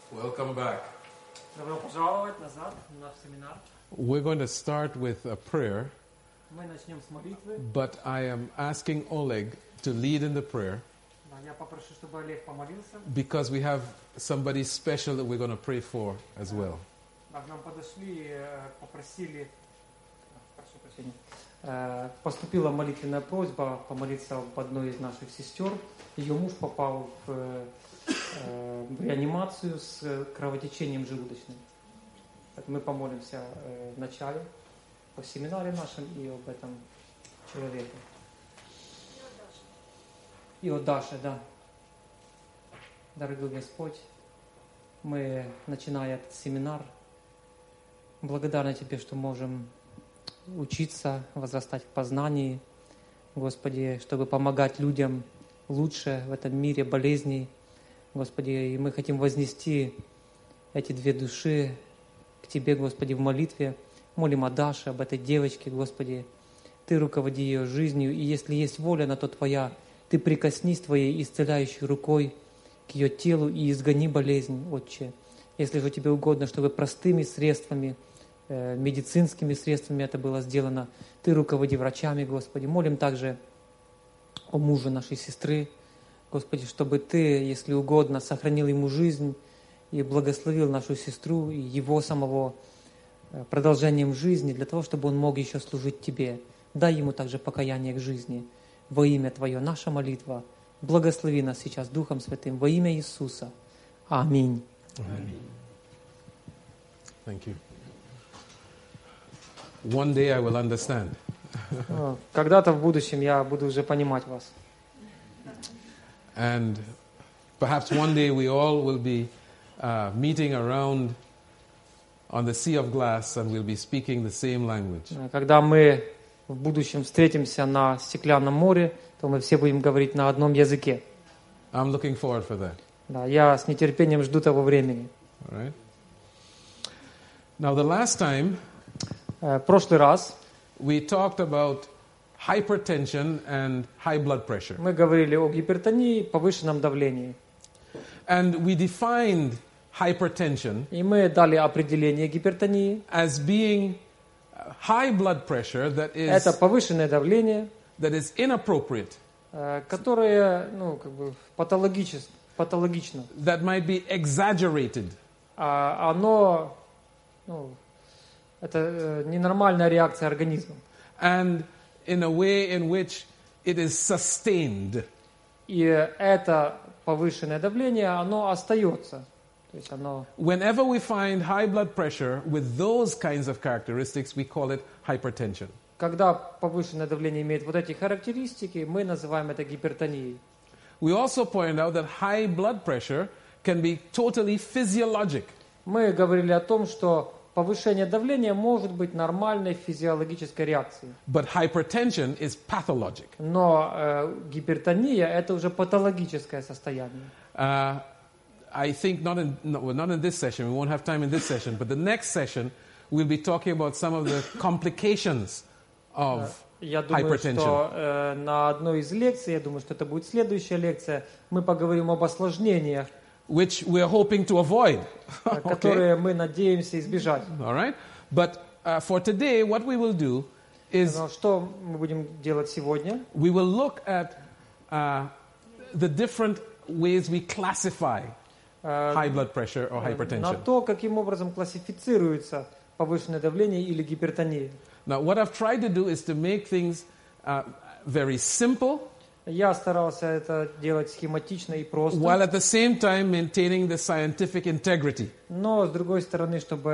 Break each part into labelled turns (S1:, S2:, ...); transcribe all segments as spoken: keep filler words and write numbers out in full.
S1: Welcome back.
S2: Добро пожаловать назад на семинар.
S1: We're going to start with a prayer,
S2: Мы начнем с молитвы.
S1: but I am asking Oleg to lead in the prayer
S2: Да, я попрошу, чтобы Олег помолился.
S1: because we have somebody special that we're going to pray for as well.
S2: Да, к нам подошли, э, попросили, прошу прощения, Э, поступила молитвенная просьба помолиться об одной из наших сестер. Ее муж попал в, э, в реанимацию с кровотечением желудочным. Так мы помолимся э, вначале по семинаре нашем и об этом человеке. И о Даше, да. Дорогой Господь, мы, начиная этот семинар, благодарны Тебе, что можем учиться, возрастать в познании, Господи, чтобы помогать людям лучше в этом мире болезней. Господи, и мы хотим вознести эти две души к Тебе, Господи, в молитве. Молим о Даше, об этой девочке, Господи. Ты руководи ее жизнью, и если есть воля на то Твоя, Ты прикоснись Твоей исцеляющей рукой к ее телу и изгони болезнь, Отче. Если же Тебе угодно, чтобы простыми средствами, э, медицинскими средствами это было сделано, Ты руководи врачами, Господи. Молим также о муже нашей сестры, Господи, чтобы Ты, если угодно, сохранил ему жизнь и благословил нашу сестру и его самого э, продолжением жизни, для того, чтобы он мог еще служить Тебе. Дай ему также покаяние к жизни. Во имя Твое, наша молитва. Благослови нас сейчас Духом Святым во имя Иисуса. Аминь.
S1: Amen. Thank you. One day I will understand.
S2: Когда-то в будущем я буду уже понимать вас.
S1: And perhaps one day we all will be uh, meeting around on the sea of glass and we'll be speaking the same language.
S2: Когда мы в будущем встретимся на стеклянном море, то мы все будем говорить на одном языке.
S1: I'm looking forward for that.
S2: Да, я с нетерпением жду того времени.
S1: All right. Now, the last time
S2: В прошлый раз
S1: we talked about hypertension and high blood pressure.
S2: мы говорили о гипертонии, повышенном давлении.
S1: And we defined hypertension
S2: И мы дали определение гипертонии.
S1: as being high blood pressure that
S2: Это
S1: is,
S2: повышенное давление,
S1: that is inappropriate,
S2: э, которое ну, как бы патологичес- патологично.
S1: that might be exaggerated,
S2: А оно, ну, это э, ненормальная реакция организма.
S1: and in a way in which it is sustained.
S2: И это повышенное давление, оно остается. То есть оно,
S1: Whenever we find high blood pressure with those kinds of characteristics, we call it hypertension.
S2: когда повышенное давление имеет вот эти характеристики, мы называем это гипертонией.
S1: We also point out that high blood pressure can be totally physiologic.
S2: Мы говорили о том, что повышение давления может быть нормальной физиологической реакцией.
S1: But hypertension is pathologic.
S2: Но э, гипертония – это уже патологическое состояние.
S1: Uh, I think not in, no, well, not in this session, we won't have time in this session, but the next session we'll be talking about some of the complications of
S2: Я думаю,
S1: hypertension.
S2: что э, на одной из лекций, я думаю, что это будет следующая лекция, мы поговорим об осложнениях,
S1: Which we're hoping to avoid.
S2: э,
S1: Okay?
S2: которые мы надеемся избежать.
S1: All right? But uh, for today, what we will do is
S2: Но что мы будем делать сегодня?
S1: we will look at uh, the different ways we classify
S2: Э,
S1: high blood pressure or
S2: на
S1: hypertension.
S2: то, каким образом классифицируется повышенное давление или гипертония.
S1: Now, what I've tried to do is to make things uh, very simple,
S2: Я старался это делать схематично и просто,
S1: while at the same time maintaining the scientific integrity.
S2: но с другой стороны, чтобы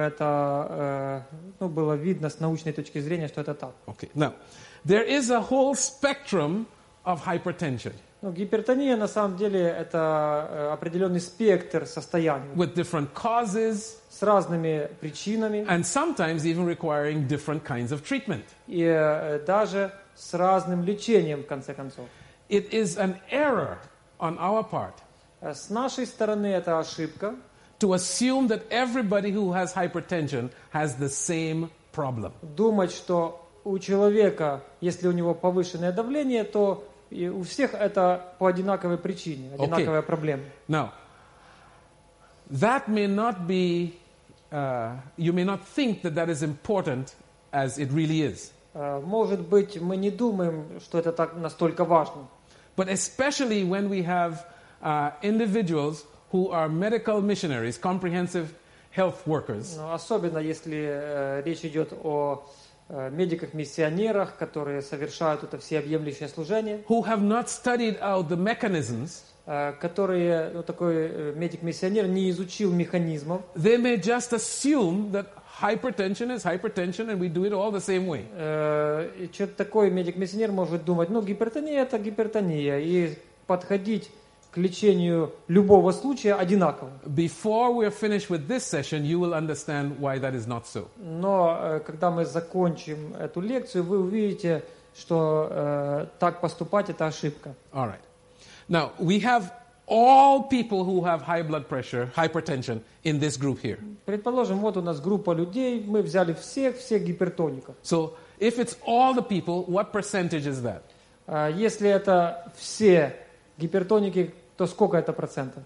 S2: это э, ну, было видно с научной точки зрения, что это так.
S1: Okay. Now, there is a whole spectrum of hypertension
S2: Ну, гипертония на самом деле это э, определенный спектр состояний
S1: with different causes
S2: с разными причинами
S1: and sometimes even requiring different kinds of treatment.
S2: и э, даже с разным лечением, в конце концов.
S1: It is an error on our part
S2: Э, С нашей стороны это ошибка
S1: to assume that everybody who has hypertension has the same problem.
S2: думать, что у человека, если у него повышенное давление, то и у всех это по одинаковой причине, одинаковая проблема.
S1: Now, that may not be, uh, you may not think that that is important as it really is.
S2: Э, Может быть, мы не думаем, что это так настолько важно.
S1: But especially when we have uh, individuals who are medical missionaries, comprehensive health workers,
S2: Но особенно если э, речь идет о э, медиках-миссионерах, которые совершают это всеобъемлющее служение,
S1: who have not studied out the mechanisms,
S2: э, которые, ну, такой э, медик-миссионер не изучил механизмов,
S1: they may just assume that hypertension is hypertension and we do it all the same way.
S2: э, и что-то такое медик-миссионер может думать, ну, гипертония – это гипертония, и подходить к лечению любого случая одинаково.
S1: Before we're finished with this session, you will understand why that is not so.
S2: Но э, когда мы закончим эту лекцию, вы увидите, что э, так поступать – это ошибка.
S1: All right. Now, we have all people who have high blood pressure, hypertension in this group here.
S2: Предположим, вот у нас группа людей, мы взяли всех, всех гипертоников.
S1: So, if it's all the people, what percentage is that?
S2: А если это все гипертоники, то сколько это процентов?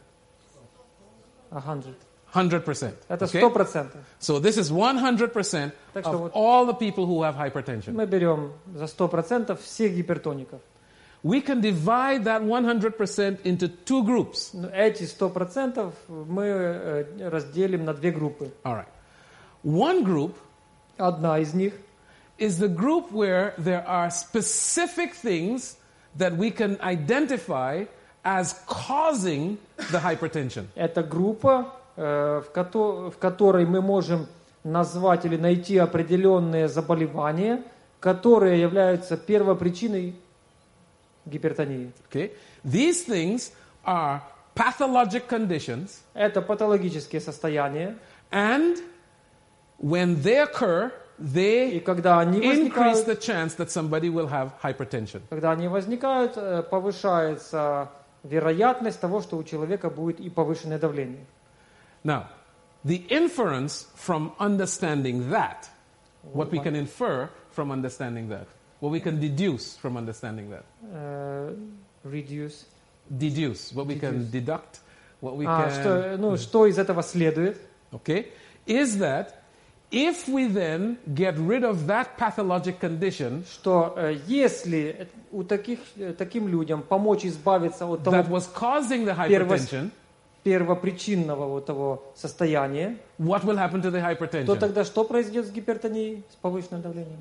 S2: A hundred.
S1: one hundred percent.
S2: Это
S1: Okay?
S2: сто процентов.
S1: So, this is one hundred percent
S2: Так что
S1: of
S2: вот
S1: all the people who have hypertension.
S2: мы берем за сто процентов всех гипертоников.
S1: We can divide that one hundred percent into two groups.
S2: Но эти сто процентов мы э, разделим на две группы.
S1: All right. One group
S2: Одна из них
S1: is the group where there are specific things that we can identify as causing the hypertension.
S2: это группа, э, в, кото- в которой мы можем назвать или найти определенные заболевания, которые являются первопричиной гипертонии.
S1: Okay? These things are pathologic conditions,
S2: Это патологические состояния,
S1: and when they occur,
S2: и
S1: they
S2: когда они
S1: increase the
S2: возникают,
S1: chance that somebody will have hypertension.
S2: когда они возникают, э, повышается вероятность того, что у человека будет и повышенное давление.
S1: Now, the inference from understanding that, what we can infer from understanding that, what we can deduce from understanding that,
S2: Э, reduce.
S1: deduce, what we can deduct, what we
S2: А,
S1: can,
S2: что, ну, что из этого следует?
S1: okay, is that if we then get rid of that pathologic condition
S2: Что э, если у таких, э, таким людям помочь избавиться от того
S1: that was causing the
S2: Первос-
S1: hypertension,
S2: первопричинного вот того состояния,
S1: what will happen to the
S2: то
S1: hypertension?
S2: тогда что произойдет с гипертонией, с повышенным давлением?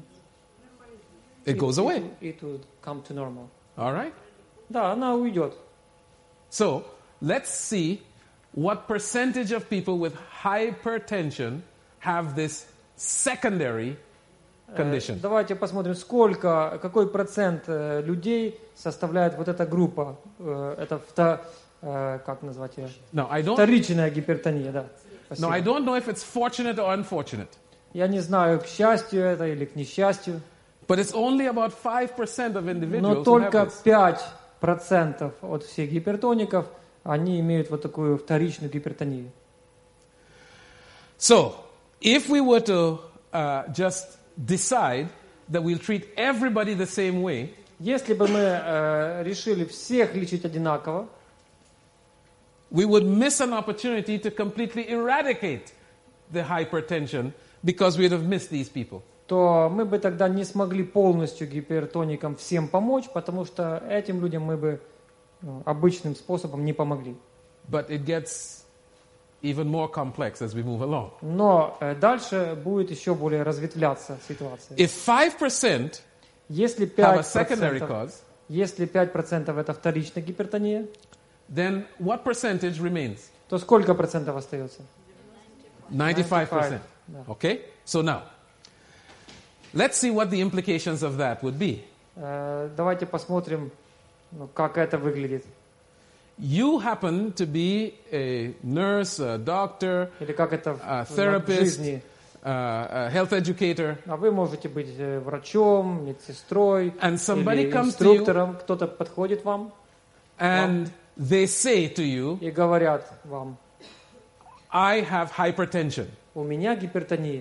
S1: It goes away.
S2: It will come to normal.
S1: All right?
S2: Да, она уйдет.
S1: So, let's see what percentage of people with hypertension have this secondary
S2: Э,
S1: condition.
S2: Давайте посмотрим, сколько, какой процент э, людей составляет вот эта группа. Э, Это вто- э, как назвать ее?
S1: Now, I don't,
S2: Вторичная гипертония, да.
S1: now, I
S2: Спасибо.
S1: don't know if it's fortunate or unfortunate,
S2: Я не знаю, к счастью это или к несчастью,
S1: but it's only about five percent of
S2: но
S1: individuals who have
S2: только
S1: this.
S2: пять процентов от всех гипертоников, они имеют вот такую вторичную гипертонию.
S1: So, if we were to uh, just decide that we'll treat everybody the same way,
S2: Если бы мы э, решили всех лечить одинаково,
S1: we would miss an opportunity to completely eradicate the hypertension because we'd have missed these people.
S2: то мы бы тогда не смогли полностью гипертоникам всем помочь, потому что этим людям мы бы ну, обычным способом не помогли.
S1: But it gets even more complex as we move along.
S2: Но э, дальше будет еще более разветвляться ситуация.
S1: If five percent
S2: Если
S1: have a
S2: пять
S1: secondary
S2: процентов,
S1: cause,
S2: если пять процентов это вторичная гипертония,
S1: then what percentage remains?
S2: то сколько процентов остается?
S1: ninety-five percent.
S2: Да.
S1: Okay? So now, let's see what the implications of that would be.
S2: Э, Давайте посмотрим, ну, как это выглядит.
S1: You happen to be a nurse, a doctor,
S2: Или как это в,
S1: a
S2: в
S1: therapist,
S2: жизни.
S1: uh, a health educator,
S2: А вы можете быть э, врачом, медсестрой
S1: and somebody
S2: или
S1: comes to you
S2: инструктором. Кто-то подходит вам
S1: and they say to you,
S2: и говорят вам:
S1: I have hypertension.
S2: у меня гипертония.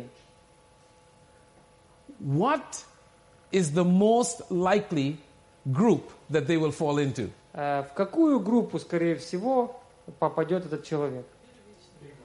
S1: What is the most likely group that they will fall into?
S2: Э, В какую группу, скорее всего, попадет этот человек?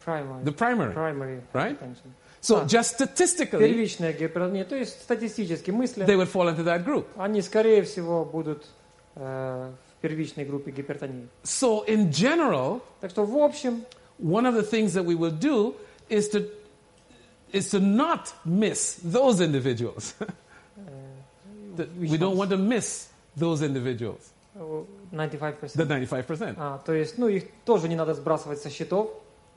S2: Primary.
S1: The primary.
S2: Primary
S1: Right?
S2: hypertension.
S1: So
S2: Ah.
S1: just statistically,
S2: Первичная гипертония, то есть статистически мысли,
S1: they would fall into that group.
S2: они, скорее всего, будут э, в первичной группе гипертонии.
S1: So in general,
S2: Так что, в общем,
S1: one of the things that we will do is to is to not miss those individuals. That we don't want to miss those individuals,
S2: девяносто пять
S1: the
S2: процентов.
S1: ninety-five percent.
S2: А, то есть, ну, их тоже не надо сбрасывать со счетов,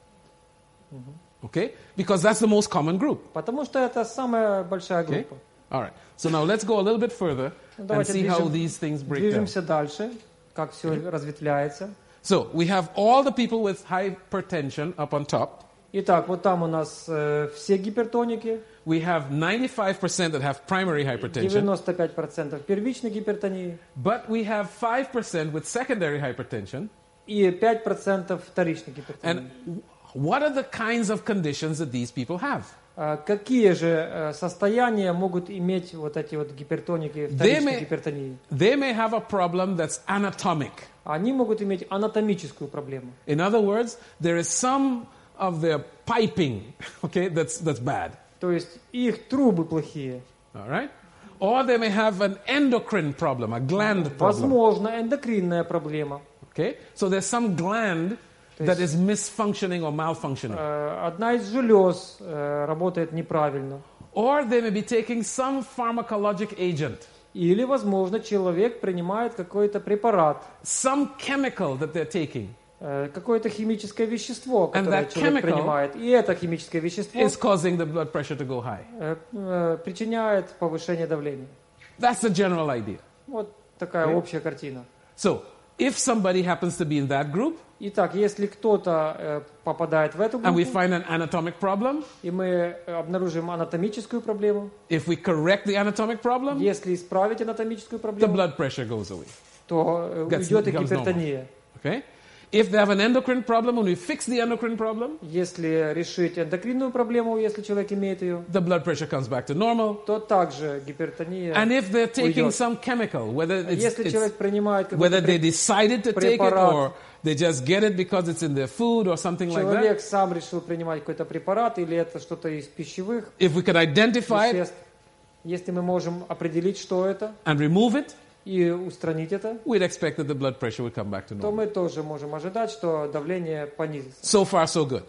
S1: Okay? Because that's the most common group.
S2: потому что это самая большая
S1: Okay?
S2: группа.
S1: All right. So now let's go a little bit further
S2: Ну,
S1: and
S2: давайте
S1: see how
S2: движем-
S1: these things break down.
S2: Движемся дальше, как все разветвляется.
S1: So we have all the people with hypertension up on top.
S2: Итак, вот там у нас э, все гипертоники,
S1: We have ninety-five percent that have primary hypertension,
S2: девяносто пять процентов первичной гипертонии
S1: but we have five percent with secondary hypertension.
S2: и пять процентов вторичной гипертонии.
S1: And what are the kinds of conditions that these people have?
S2: А какие же э, состояния могут иметь вот эти вот гипертоники вторичной
S1: may-
S2: гипертонии?
S1: They may have a problem that's anatomic.
S2: Они могут иметь анатомическую проблему.
S1: In other words, there is some of their piping, okay, that's, that's bad.
S2: То есть их трубы плохие.
S1: All right? Or they may have an endocrine problem, a gland problem.
S2: Возможно, эндокринная проблема.
S1: Okay? So there's some gland that is misfunctioning or malfunctioning.
S2: Э, Одна из желез э, работает неправильно.
S1: Or they may be taking some pharmacologic agent,
S2: Или, возможно, человек принимает какой-то препарат,
S1: some chemical that they're taking
S2: э, какое-то химическое вещество,
S1: And
S2: которое
S1: that
S2: человек
S1: chemical
S2: принимает. И это химическое вещество
S1: is causing the blood pressure to go high.
S2: э, э, причиняет повышение давления.
S1: That's the general idea.
S2: Вот такая
S1: Okay.
S2: общая картина.
S1: So, if somebody happens to be in that group
S2: Итак, если кто-то э, попадает в эту
S1: and we
S2: группу,
S1: find an anatomic problem,
S2: и мы обнаружим анатомическую проблему,
S1: if we correct the anatomic problem,
S2: если исправить анатомическую
S1: the
S2: проблему,
S1: blood pressure goes away.
S2: то э,
S1: Gets-
S2: уйдет и
S1: becomes
S2: гипертония.
S1: Okay? If they have an endocrine problem, when we fix the endocrine problem,
S2: Если решить эндокринную проблему, если человек имеет ее,
S1: the blood pressure comes back to normal.
S2: то также гипертония.
S1: And if they're taking
S2: уйдет.
S1: some chemical, whether it's,
S2: Если
S1: it's-
S2: человек принимает
S1: whether
S2: какой-то
S1: they
S2: препарат,
S1: decided to take it
S2: препарат.
S1: or they just get it because it's in their food or something like that,
S2: человек сам решил принимать какой-то препарат, или это что-то из пищевых
S1: if we could identify it
S2: веществ, если мы можем определить, что это,
S1: and remove it,
S2: и устранить это,
S1: we'd expect that the blood pressure would come back to
S2: то
S1: normal.
S2: мы тоже можем ожидать, что давление понизится.
S1: So far, so good.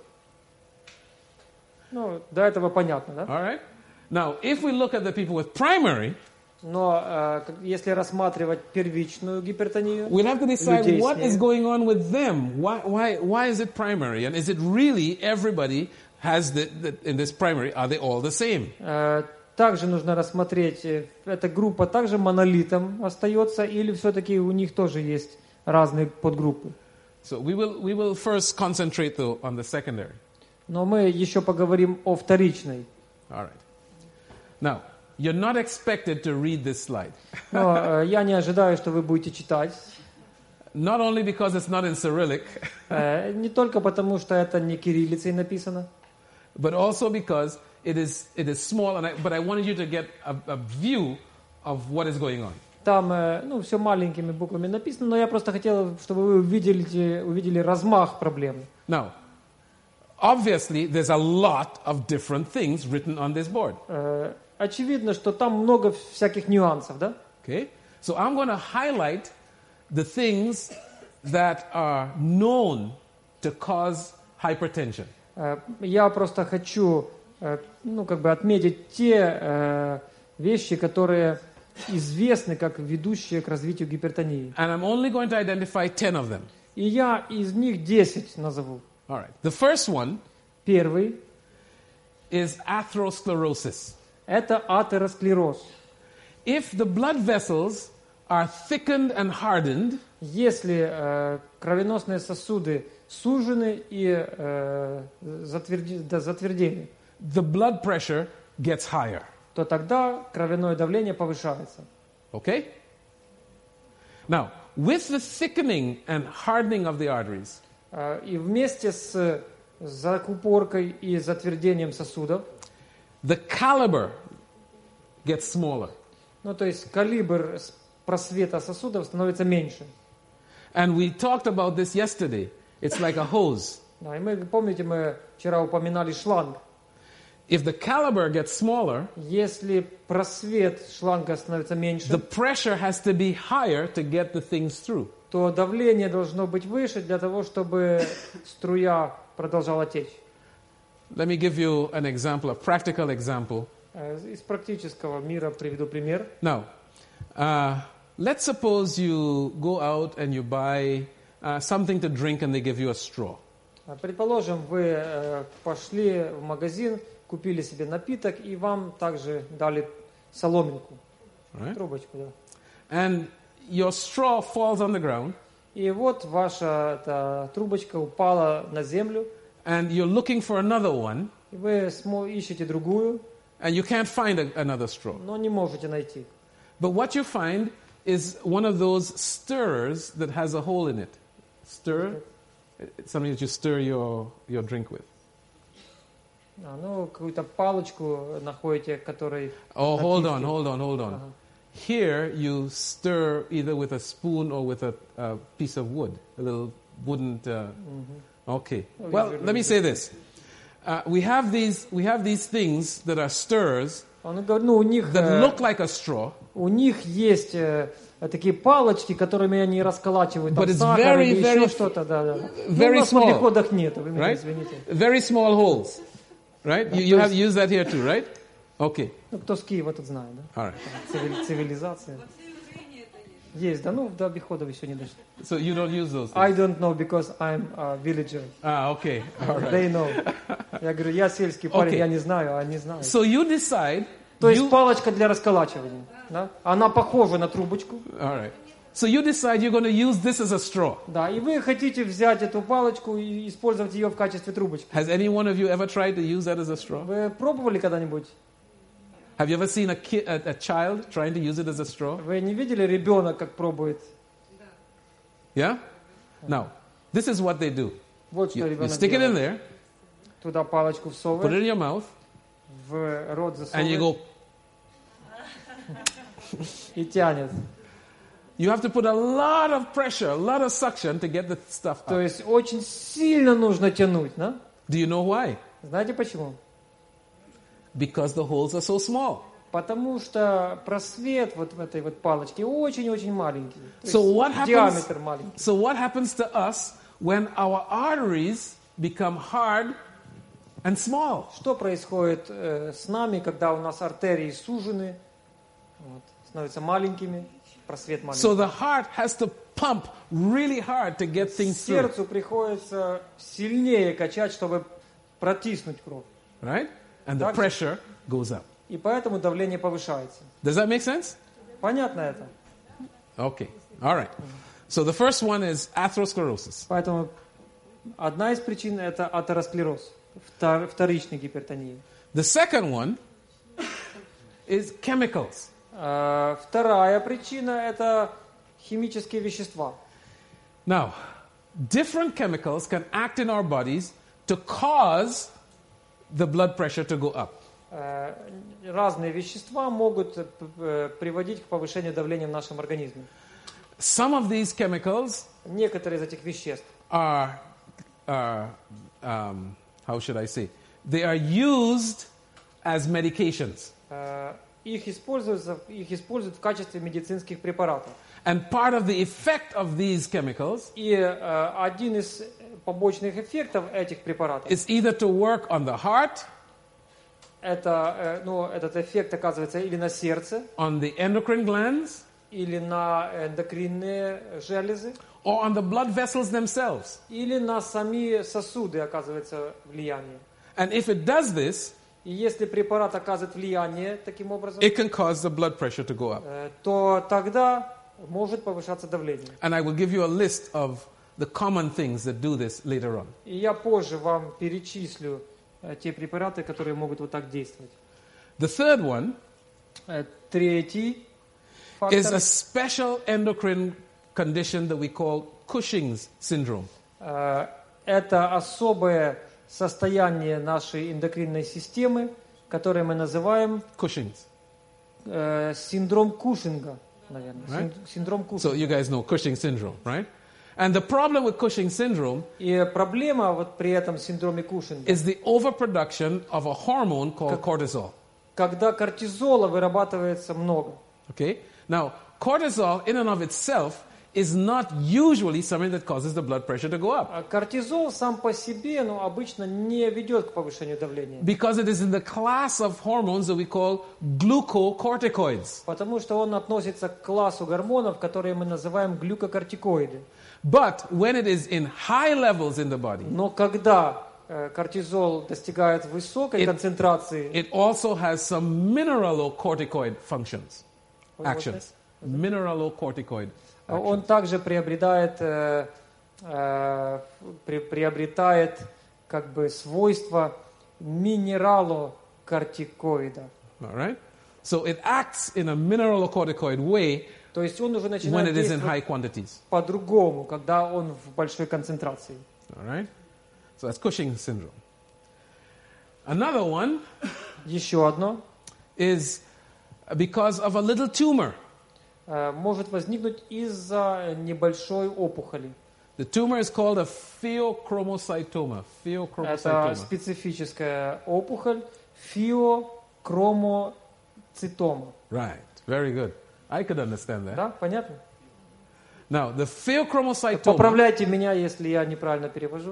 S2: Ну, до этого понятно, да?
S1: All right? Now, if we look at the people with primary,
S2: Но э, как- если рассматривать первичную гипертонию,
S1: we'll have to decide
S2: людей с
S1: what
S2: ней,
S1: is going on with them. Why, why, why is it primary? And is it really everybody has the, the, in this primary, are they all the same?
S2: э, также нужно рассмотреть, э, эта группа также монолитом остается, или все-таки у них тоже есть разные подгруппы.
S1: So we will, we will first concentrate though on the secondary.
S2: Но мы еще поговорим о вторичной.
S1: All right. Now, you're not expected to read this slide.
S2: Но э, я не ожидаю, что вы будете читать.
S1: Not only because it's not in Cyrillic,
S2: Э, не только потому, что это не кириллицей написано,
S1: but also because it is, it is small, and I, but I wanted you to get a, a view of what is going on.
S2: там э, ну, все маленькими буквами написано, но я просто хотел, чтобы вы увидели, увидели размах проблемы.
S1: Now, obviously, there's a lot of different things written on this board.
S2: Э, очевидно, что там много всяких нюансов, да?
S1: Okay? So I'm going to highlight the things that are known to cause hypertension.
S2: Э, я просто хочу э, ну, как бы отметить те э, вещи, которые известны как ведущие к развитию гипертонии.
S1: And I'm only going to identify ten of them.
S2: И я из них десять назову.
S1: All right. The first one
S2: Первый
S1: is atherosclerosis.
S2: – это атеросклероз.
S1: If the blood vessels are thickened and hardened,
S2: Если э, кровеносные сосуды сужены и э, затверди- да, затвердели,
S1: the blood pressure gets higher.
S2: то тогда кровяное давление повышается.
S1: Okay? Now, with the thickening and hardening of the arteries,
S2: Э, И вместе с закупоркой и затвердением сосудов,
S1: the caliber gets smaller.
S2: ну то есть калибр с- просвета сосудов становится меньше.
S1: And we talked about this yesterday. It's like a hose.
S2: Да, и мы, помните, мы вчера упоминали шланг.
S1: If the caliber gets smaller,
S2: Если просвет шланга становится меньше,
S1: the pressure has to be higher to get the things through.
S2: то давление должно быть выше для того, чтобы струя продолжала течь.
S1: Let me give you an example, a practical example.
S2: Э, Из практического мира приведу пример.
S1: Now, uh, let's suppose you go out and you buy uh, something to drink and they give you a straw.
S2: А, Предположим, вы э, пошли в магазин, купили себе напиток, и вам также дали соломинку,
S1: Right?
S2: трубочку. Да.
S1: And your straw falls on the ground
S2: И вот ваша эта трубочка упала на землю,
S1: and you're looking for another one
S2: и вы смо- ищете другую,
S1: and you can't find a, another straw.
S2: но не можете найти.
S1: But what you find is one of those stirrers that has a hole in it. Stir, it's something that you stir your, your drink with.
S2: А, ну, какую-то палочку находите, которой...
S1: Oh, hold on,
S2: напитки.
S1: hold on, hold on.
S2: Ага.
S1: Here you stir either with a spoon or with a, a piece of wood, a little wooden. Uh, okay.
S2: Oh,
S1: Well,
S2: usually
S1: let me
S2: with
S1: say this: uh, we have these we have these things that are stirrers
S2: Он говорит, ну, у них,
S1: that
S2: э,
S1: look like a straw,
S2: у них есть э, такие палочки, которыми они расколачивают там
S1: But it's
S2: сахар
S1: very,
S2: или
S1: very
S2: еще что-то. Да, да.
S1: very
S2: ну, у нас
S1: small,
S2: в обиходах нет, вы меня
S1: right?
S2: извините.
S1: Very small holes, right? You, you have used that here too, right? Okay.
S2: Ну, кто с Киева, тот знает, да?
S1: All right.
S2: Цивили- цивилизация. Есть, да, ну, до обиходов еще не дошли.
S1: So you don't use those
S2: I
S1: things.
S2: don't know, because I'm a villager.
S1: Ah, okay. All right.
S2: They know. Я говорю, я сельский парень,
S1: Okay.
S2: я не знаю, а они знают.
S1: So you decide.
S2: То есть
S1: you,
S2: палочка для расколачивания. Да? Она похожа на трубочку.
S1: all right. So you decide you're going to use this as a straw.
S2: Да, и вы хотите взять эту палочку и использовать ее в качестве трубочки.
S1: Has any one of you ever tried to use that as a straw?
S2: Вы пробовали когда-нибудь?
S1: Have you ever seen a, ki- a, a child trying to use it as a straw?
S2: Вы не видели ребенок, как пробует?
S1: Yeah? Now, this is what they do.
S2: Вот что
S1: You, you
S2: ребенок
S1: stick it in
S2: делает.
S1: there,
S2: Туда палочку
S1: put it
S2: всовывает,
S1: in your mouth,
S2: в рот
S1: and you
S2: засовывает
S1: go.
S2: и тянет.
S1: You have to put a lot of pressure, a lot of suction to get the stuff
S2: То
S1: out.
S2: есть очень сильно нужно тянуть, да?
S1: Do you know why?
S2: Знаете почему?
S1: Because the holes are so small.
S2: Потому что просвет вот в этой вот палочке очень-очень маленький. То
S1: So
S2: есть
S1: what happens-
S2: диаметр маленький.
S1: So what happens to us when our arteries become hard and small?
S2: Что происходит э, с нами, когда у нас артерии сужены, вот, становятся маленькими, просвет маленький?
S1: So the heart has to pump really hard to get things through,
S2: Сердцу приходится сильнее качать, чтобы протиснуть кровь.
S1: right? And the
S2: Так.
S1: pressure goes up.
S2: И поэтому давление повышается.
S1: Does that make sense?
S2: Понятно это?
S1: Okay. All right. So the first one is atherosclerosis.
S2: Поэтому одна из причин – это атеросклероз, втор- вторичной гипертонии.
S1: The second one is chemicals.
S2: А, Вторая причина – это химические вещества.
S1: Now, different chemicals can act in our bodies to cause the blood pressure to go up.
S2: Э, Разные вещества могут э, п- э, приводить к повышению давления в нашем организме.
S1: Some of these chemicals
S2: Некоторые из этих веществ
S1: are, are um, how should I say, they are used as medications.
S2: э, их используют, за- их используют в качестве медицинских препаратов.
S1: And part of the effect of these chemicals
S2: И э, один из побочных эффектов этих препаратов
S1: is either to work on the heart,
S2: это, э, ну, этот эффект оказывается или на сердце,
S1: on the endocrine glands,
S2: или на эндокринные железы,
S1: or on the blood vessels themselves.
S2: или на сами сосуды оказывается влияние.
S1: And if it does this,
S2: И если препарат оказывает влияние таким образом,
S1: it can cause the blood pressure to go up.
S2: э, то тогда может повышаться давление.
S1: And I will give you a list of the common things that do this later on.
S2: И я позже вам перечислю э, те препараты, которые могут вот так действовать.
S1: The third one
S2: Э, Третий
S1: is
S2: фактор
S1: a special endocrine condition that we call Cushing's syndrome.
S2: э, это особое состояние нашей эндокринной системы, которое мы называем
S1: Cushing's.
S2: э, синдром Кушинга, наверное.
S1: Right.
S2: Син- Синдром
S1: So
S2: Кушинга.
S1: you guys know Cushing syndrome, right? And the problem with Cushing syndrome
S2: И проблема вот при этом синдроме Кушинга,
S1: is the overproduction of a hormone called cortisol.
S2: когда кортизола вырабатывается много.
S1: Okay? Now, cortisol in and of itself is not usually something that causes the blood pressure to go up.
S2: А кортизол сам по себе, ну, обычно не ведет к повышению давления.
S1: Because it is in the class of hormones that we call glucocorticoids.
S2: Потому что он относится к классу гормонов, которые мы называем глюкокортикоиды.
S1: But when it is in high levels in the body,
S2: Но когда э, кортизол достигает высокой
S1: It-
S2: концентрации,
S1: it also has some mineralocorticoid functions,
S2: What was
S1: actions. Mineralocorticoid
S2: он
S1: actions.
S2: также приобретает, э, э, при- приобретает как бы свойства минералокортикоида.
S1: All right? So it acts in a mineralocorticoid way
S2: То есть он уже
S1: when
S2: начинает
S1: it is in
S2: действовать
S1: high quantities.
S2: по-другому, когда он в большой концентрации.
S1: All right? So that's Cushing syndrome. Another one
S2: Еще одно.
S1: is because of a little tumor.
S2: э, может возникнуть из-за небольшой опухоли.
S1: The tumor is called a pheochromocytoma.
S2: Это
S1: Pheochromocytoma.
S2: специфическая опухоль феокромоцитома.
S1: Right. Very good. I could understand that.
S2: Да, понятно?
S1: Now, the pheochromocytoma.
S2: Поправляйте меня, если я неправильно перевожу.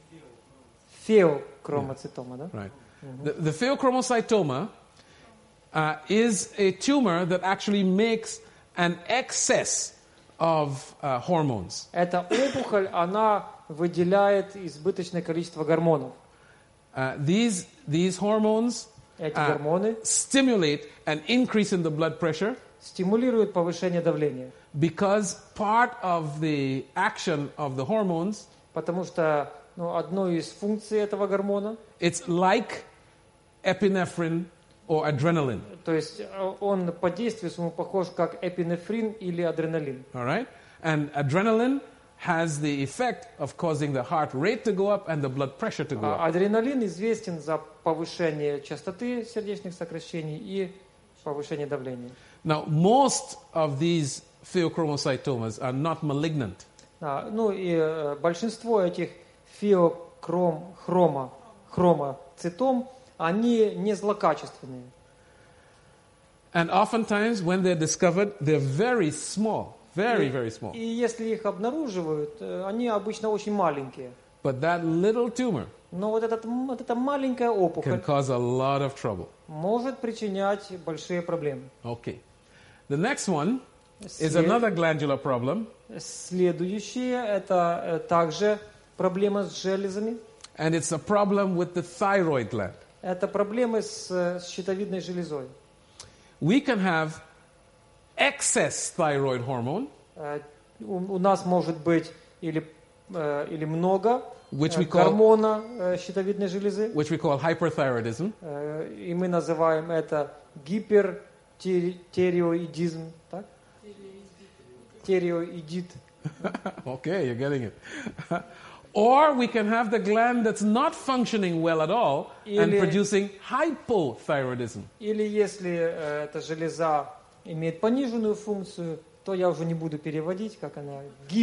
S2: Феокромоцитома, да?
S1: Right. The, the pheochromocytoma uh, is a tumor that actually makes an excess of uh, hormones.
S2: Эта опухоль, она выделяет избыточное количество гормонов.
S1: Uh, these, these hormones
S2: Эти
S1: uh,
S2: гормоны
S1: stimulate an increase in the blood pressure
S2: стимулируют повышение давления,
S1: because part of the action of the hormones,
S2: потому что ну, одной из функций этого гормона,
S1: it's like epinephrine or adrenaline.
S2: то есть э, он по действию своему похож как эпинефрин или адреналин.
S1: All right? And adrenaline has the effect of causing the heart rate to go up and the blood pressure to go
S2: А
S1: up.
S2: адреналин известен за повышение частоты сердечных сокращений и повышение давления.
S1: Now, most of these pheochromocytomas are not malignant.
S2: А, ну и э, большинство этих феохром, хрома, хромоцитом, они не злокачественные.
S1: And oftentimes, when they're discovered, they're very small. Very, very small.
S2: И если их обнаруживают, э, они обычно очень маленькие.
S1: But that little tumor
S2: Но вот, этот, м- вот эта маленькая
S1: can
S2: опухоль
S1: cause a lot of trouble.
S2: может причинять большие проблемы.
S1: Okay. The next one is
S2: След-
S1: another glandular problem,
S2: Следующее это э, также проблема с железами.
S1: and it's a problem with the thyroid gland.
S2: Это проблемы с, э, с щитовидной железой.
S1: We can have excess thyroid hormone,
S2: Э, У, у нас может быть или, э, или много
S1: Which
S2: э,
S1: we call-
S2: гормона э, щитовидной железы,
S1: which we call hyperthyroidism,
S2: э, и мы называем это гипертериоидизм, так? Териоидит.
S1: Okay, you're getting it. Or we can have the gland that's not functioning well at all and
S2: Или-
S1: producing hypothyroidism.
S2: Или если э, эта железа имеет пониженную функцию, то я уже не буду переводить, как она,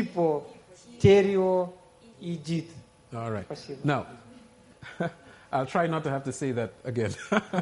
S2: гипотериоидит.
S1: All right.
S2: Спасибо.
S1: Now, I'll try not to have to say that again.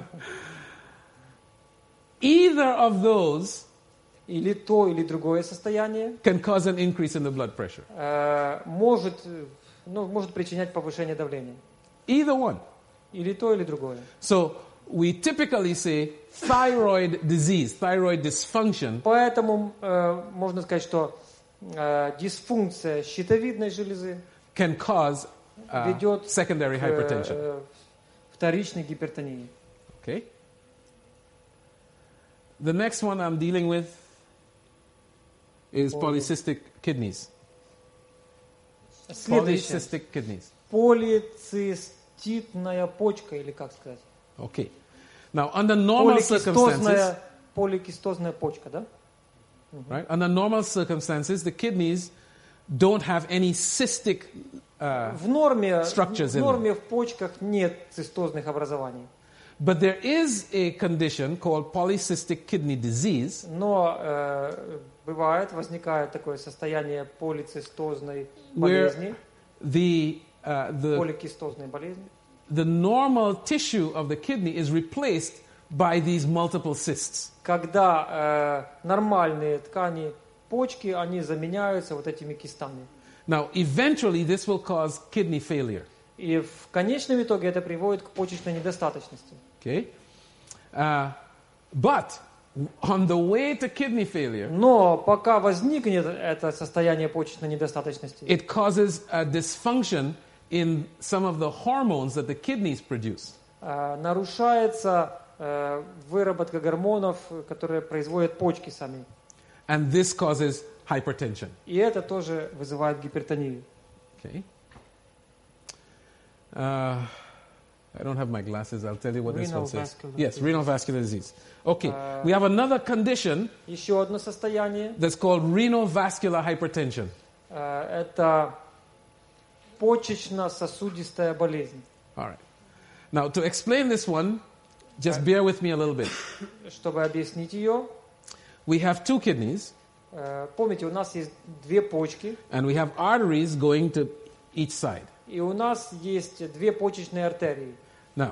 S1: Either of those
S2: Или то, или другое состояние
S1: can cause an increase in the blood pressure.
S2: э, может, э, ну, может причинять повышение давления.
S1: Either one.
S2: Или то, или другое.
S1: So we typically say thyroid disease, thyroid dysfunction
S2: Поэтому э, можно сказать, что э, дисфункция щитовидной железы
S1: can cause uh,
S2: ведет
S1: secondary
S2: к
S1: hypertension.
S2: э, вторичной гипертонии.
S1: Okay? The next one I'm dealing with is
S2: Oh.
S1: polycystic kidneys.
S2: Следующее.
S1: Polycystic kidneys.
S2: Полициститная почка, или как сказать?
S1: Okay. Now, under normal circumstances,
S2: Поликистозная, поликистозная почка, да?
S1: right? Under normal circumstances, the kidneys don't have any cystic. Uh,
S2: В норме,
S1: Structures
S2: в
S1: in
S2: норме в почках нет цистозных образований.
S1: but there is a condition called polycystic kidney disease,
S2: Но э, бывает, возникает такое состояние полицистозной
S1: Where
S2: болезни,
S1: the, uh, the,
S2: поликистозной болезни,
S1: the normal tissue of the kidney is replaced by these multiple cysts.
S2: когда э, нормальные ткани почки, они заменяются вот этими кистами.
S1: Now, eventually, this will cause kidney failure.
S2: И в конечном итоге это приводит к почечной недостаточности.
S1: Okay? Uh, but on the way to kidney failure,
S2: Но пока возникнет это состояние почечной недостаточности,
S1: it causes a dysfunction in some of the hormones that the kidneys produce.
S2: э, нарушается э, выработка гормонов, которые производят почки сами.
S1: And this causes hypertension.
S2: И это тоже вызывает гипертонию.
S1: Okay? Uh, I don't have my glasses. I'll tell you what this
S2: Renal
S1: one says.
S2: vascular
S1: Yes,
S2: disease.
S1: renal vascular disease. Okay,
S2: Uh,
S1: we have another condition
S2: Еще одно состояние
S1: that's called renal vascular hypertension.
S2: э, это почечно-сосудистая болезнь.
S1: All right. Now, to explain this one, just bear with me a little bit.
S2: Чтобы объяснить ее,
S1: We have two kidneys,
S2: э, помните, у нас есть две почки,
S1: and we have arteries going to each side.
S2: и у нас есть две почечные артерии.
S1: Now,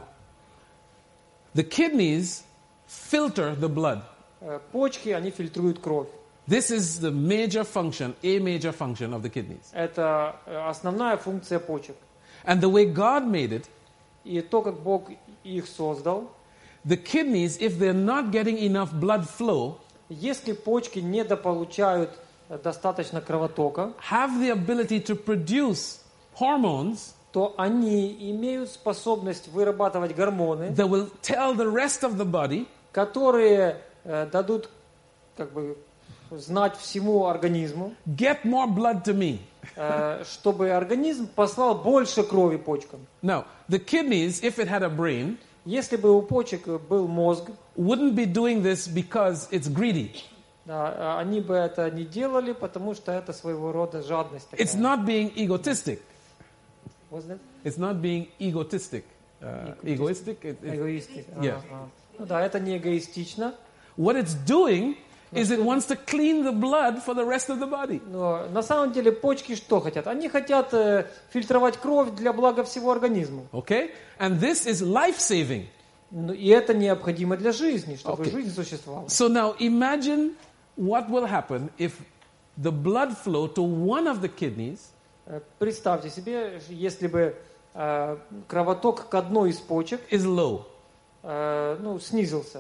S1: the kidneys filter the blood.
S2: Э, Почки, они фильтруют кровь.
S1: This is the major function, a major function of the kidneys.
S2: Это э, основная функция почек.
S1: And the way God made it,
S2: И то, как Бог их создал,
S1: the kidneys, if they're not getting enough blood flow,
S2: если почки недополучают э, достаточно кровотока,
S1: have the ability to produce hormones
S2: то они имеют способность вырабатывать гормоны,
S1: that will tell the rest of the body,
S2: которые э, дадут как бы знать всему организму,
S1: get more blood to me.
S2: э, чтобы организм послал больше крови почкам.
S1: Now, the kidneys, if it had a brain,
S2: Если бы у почек был мозг,
S1: wouldn't be doing this because it's greedy.
S2: да, они бы это не делали, потому что это своего рода жадность такая.
S1: It's not being egotistic.
S2: What's that?
S1: It's not being egotistic. Uh, egoistic? It- it-
S2: Эгоисты. А,
S1: Yeah.
S2: а. Ну да, это не эгоистично.
S1: what it's doing is it wants to clean the blood for the rest of the body.
S2: Но на самом деле почки что хотят? Они хотят э, фильтровать кровь для блага всего организма.
S1: Okay? And this is life-saving.
S2: Ну, и это необходимо для жизни, чтобы
S1: Okay.
S2: жизнь существовала.
S1: So now imagine what will happen if the blood flow to one of the kidneys
S2: Э, Представьте себе, если бы э, кровоток к одной из почек
S1: is low.
S2: э, ну, снизился,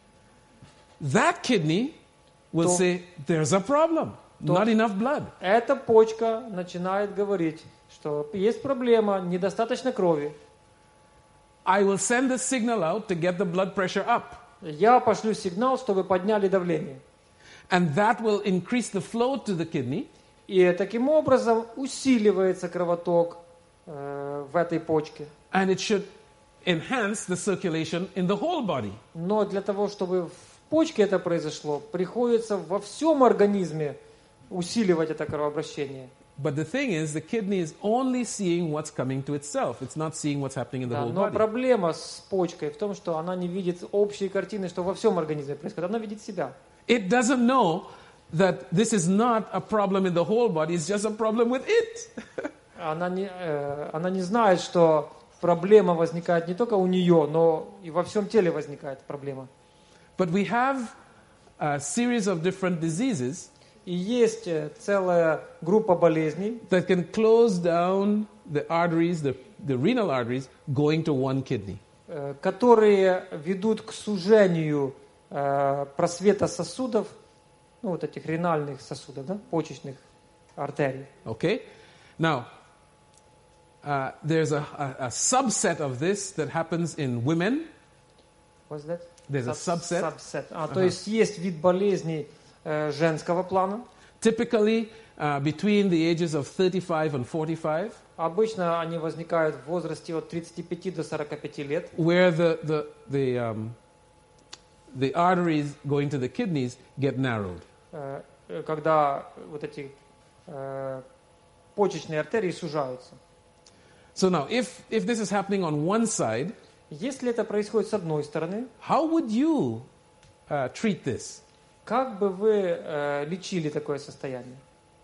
S1: That kidney will
S2: То-
S1: say, there's a problem.
S2: То-
S1: Not enough blood.
S2: эта почка начинает говорить, что есть проблема, недостаточно крови.
S1: I will send a signal out to get the blood pressure up.
S2: Я пошлю сигнал, чтобы подняли давление.
S1: And that will increase the flow to the kidney.
S2: И таким образом усиливается кровоток э, в этой почке.
S1: And it should enhance the circulation in the whole body.
S2: Но для того, чтобы в почке это произошло, приходится во всем организме усиливать это кровообращение.
S1: But the thing is, the kidney is only seeing what's coming to itself. It's not seeing what's happening in the
S2: Да,
S1: whole
S2: но
S1: body.
S2: проблема с почкой в том, что она не видит общей картины, что во всем организме происходит. Она видит себя.
S1: It doesn't know that this is not a problem in the whole body, it's just a problem with it.
S2: Она не, э, она не знает, что проблема возникает не только у нее, но и во всем теле возникает проблема.
S1: But we have a series of different diseases
S2: И есть э, целая группа болезней,
S1: that can close down the arteries, the, the renal arteries, going to one kidney.
S2: э, которые ведут к сужению э, просвета сосудов, ну вот этих ренальных сосудов, да, почечных артерий.
S1: Okay? Now, uh, there's a, a, a subset of this that happens in women.
S2: What's that?
S1: There's a
S2: Саб-
S1: subset.
S2: subset. А, то есть есть вид болезней э, женского плана.
S1: Typically uh, between the ages of thirty-five and forty-five,
S2: Обычно они возникают в возрасте от тридцати пяти до сорока пяти лет,
S1: where the, the, the, um, the arteries going to the kidneys get narrowed.
S2: э, э, когда вот эти э, почечные артерии сужаются.
S1: So now, if, if this is happening on one side,
S2: Если это происходит с одной стороны,
S1: how would you uh, treat this?
S2: Как бы вы э, лечили такое состояние?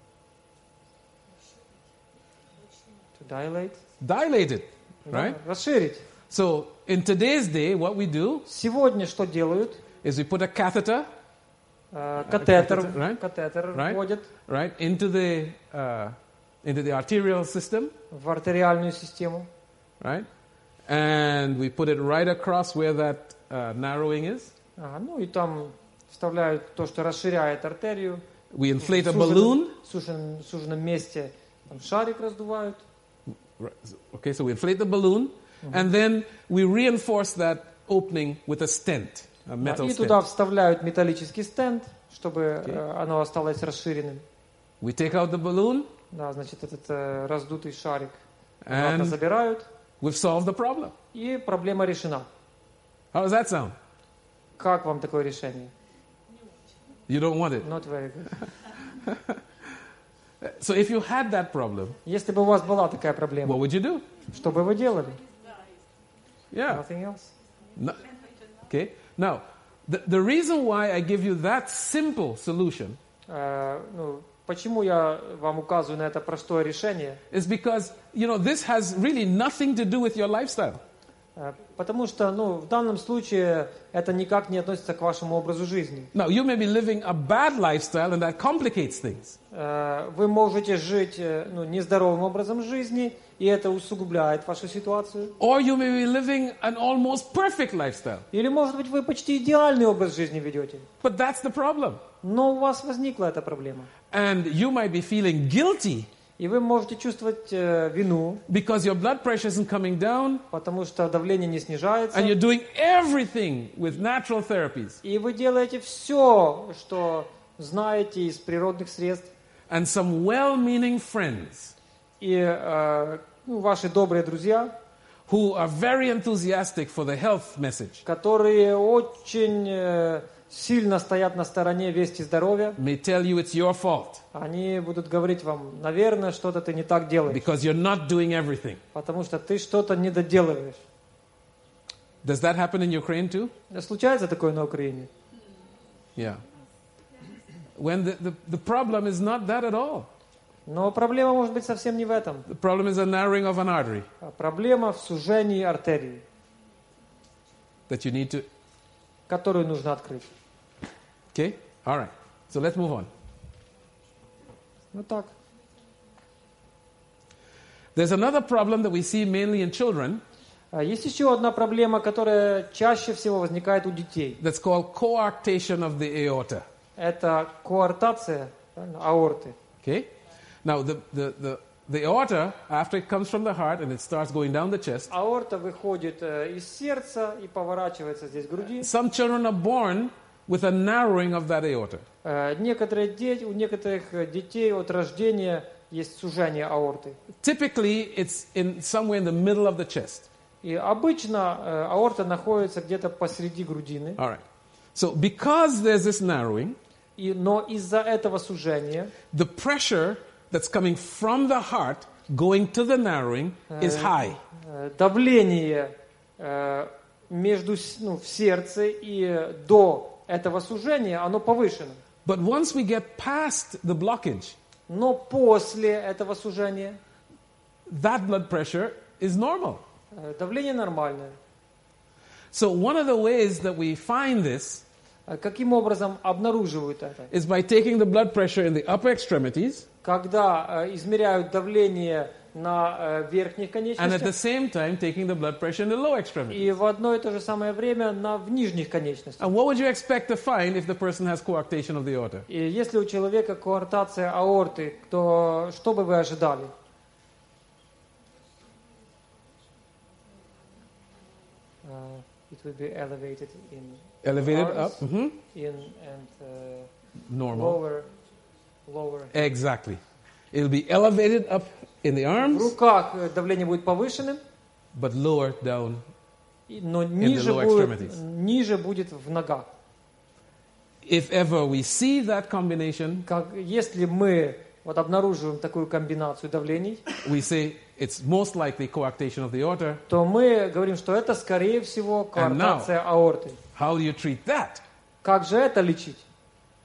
S2: To dilate?
S1: Dilate it,
S2: Да,
S1: right?
S2: расширить.
S1: So in today's day, what we do
S2: Сегодня что делают?
S1: is we put a catheter,
S2: Э, катетер,
S1: catheter, right?
S2: катетер
S1: Right.
S2: вводят
S1: right, into the uh, into the arterial system,
S2: в артериальную систему.
S1: right? And we put it right across where that uh, narrowing is.
S2: Ага, ну и там вставляют то, что расширяет артерию.
S1: We inflate a
S2: В суженном-
S1: balloon.
S2: в суженном, в суженном месте там шарик раздувают.
S1: Right. Okay, so we inflate the balloon, and then we reinforce that opening with a stent, a
S2: Да,
S1: metal
S2: и туда
S1: stent.
S2: вставляют металлический стенд, чтобы э, оно осталось расширенным.
S1: We take out the balloon,
S2: Да, значит, этот э, раздутый шарик обратно
S1: and
S2: забирают,
S1: we've solved the problem.
S2: и проблема решена.
S1: How does that sound?
S2: Как вам такое решение?
S1: You don't want it.
S2: Not very good.
S1: So if you had that problem,
S2: Если бы у вас была такая проблема,
S1: what would you do?
S2: что бы вы делали?
S1: Yeah.
S2: Nothing else.
S1: No. Okay. Now, the, the reason why I give you that simple solution
S2: Э, ну, почему я вам указываю на это простое решение?
S1: is because, you know, this has really nothing to do with your lifestyle.
S2: Э, потому что, ну, в данном случае это никак не относится к вашему образу жизни.
S1: Now, you may be living a bad lifestyle, and that complicates things.
S2: Э, вы можете жить э, ну, нездоровым образом жизни, и это усугубляет вашу ситуацию.
S1: Or you may be living an almost perfect lifestyle.
S2: Или, может быть, вы почти идеальный образ жизни ведете.
S1: But that's the problem.
S2: Но у вас возникла эта проблема.
S1: And you might be feeling guilty
S2: И вы можете чувствовать э, вину,
S1: because your blood pressure isn't coming down,
S2: потому что давление не снижается.
S1: and you're doing everything with natural therapies.
S2: И вы делаете все, что знаете из природных средств.
S1: And some well-meaning friends
S2: И э, ну, ваши добрые друзья,
S1: who are very enthusiastic for the health message
S2: которые очень э, сильно стоят на стороне вести здоровья,
S1: may tell you it's your fault
S2: они будут говорить вам, наверное, что-то ты не так делаешь,
S1: because you're not doing everything.
S2: потому что ты что-то не доделываешь.
S1: Does that happen in Ukraine too?
S2: Случается такое на Украине?
S1: Yeah. When the, the, the problem is not that at all.
S2: Но проблема может быть совсем не в этом.
S1: The problem is a narrowing of an artery
S2: А проблема в сужении артерии,
S1: that you need to...
S2: которую нужно открыть.
S1: Okay? All right. So let's move on.
S2: Ну так.
S1: There's another problem that we see mainly in children
S2: А Есть еще одна проблема, которая чаще всего возникает у детей.
S1: that's called coarctation of the aorta.
S2: Это коартация, правильно, аорты.
S1: Okay? Now, the, the, the, the aorta, after it comes from the heart and it starts going down the chest,
S2: Аорта выходит э, из сердца и поворачивается здесь к груди.
S1: some children are born with a narrowing of that aorta.
S2: Э, Некоторые дети, у некоторых э, детей от рождения есть сужение аорты.
S1: Typically, it's in somewhere in the middle of the chest.
S2: И обычно э, аорта находится где-то посреди грудины.
S1: All right. So, because there's this narrowing,
S2: И, но из-за этого сужения
S1: the pressure that's coming from the heart going to the narrowing is high.
S2: э, давление э, между, с- ну, в сердце и до этого сужения, оно повышено.
S1: But once we get past the blockage,
S2: Но после этого сужения
S1: that blood pressure is normal.
S2: э, давление нормальное.
S1: So, one of the ways that we find this
S2: А Каким образом обнаруживают это?
S1: is by taking the blood pressure in the upper extremities
S2: Когда э, измеряют давление на э, верхних
S1: and at the
S2: конечностях
S1: same time taking the blood pressure in the lower extremities.
S2: и в одно и то же самое время на в нижних конечностях.
S1: And what would you expect to find if the person has coarctation of the aorta?
S2: И если у человека коартация аорты, то что бы вы ожидали? Uh, it will be elevated in
S1: Elevated
S2: arms,
S1: up, mhm,
S2: in and uh,
S1: normal.
S2: lower, lower.
S1: Exactly. It'll be elevated up in the
S2: В
S1: arms,
S2: руках э, давление будет повышенным,
S1: but lower down.
S2: и- но ниже
S1: lower
S2: будет,
S1: extremities.
S2: ниже будет в ногах.
S1: If ever we see that combination,
S2: Как, если мы вот обнаруживаем такую комбинацию давлений,
S1: we say it's most likely coarctation of the aorta.
S2: то мы говорим, что это, скорее всего,
S1: And now-
S2: коартация аорты.
S1: How do you treat that?
S2: Как же это лечить?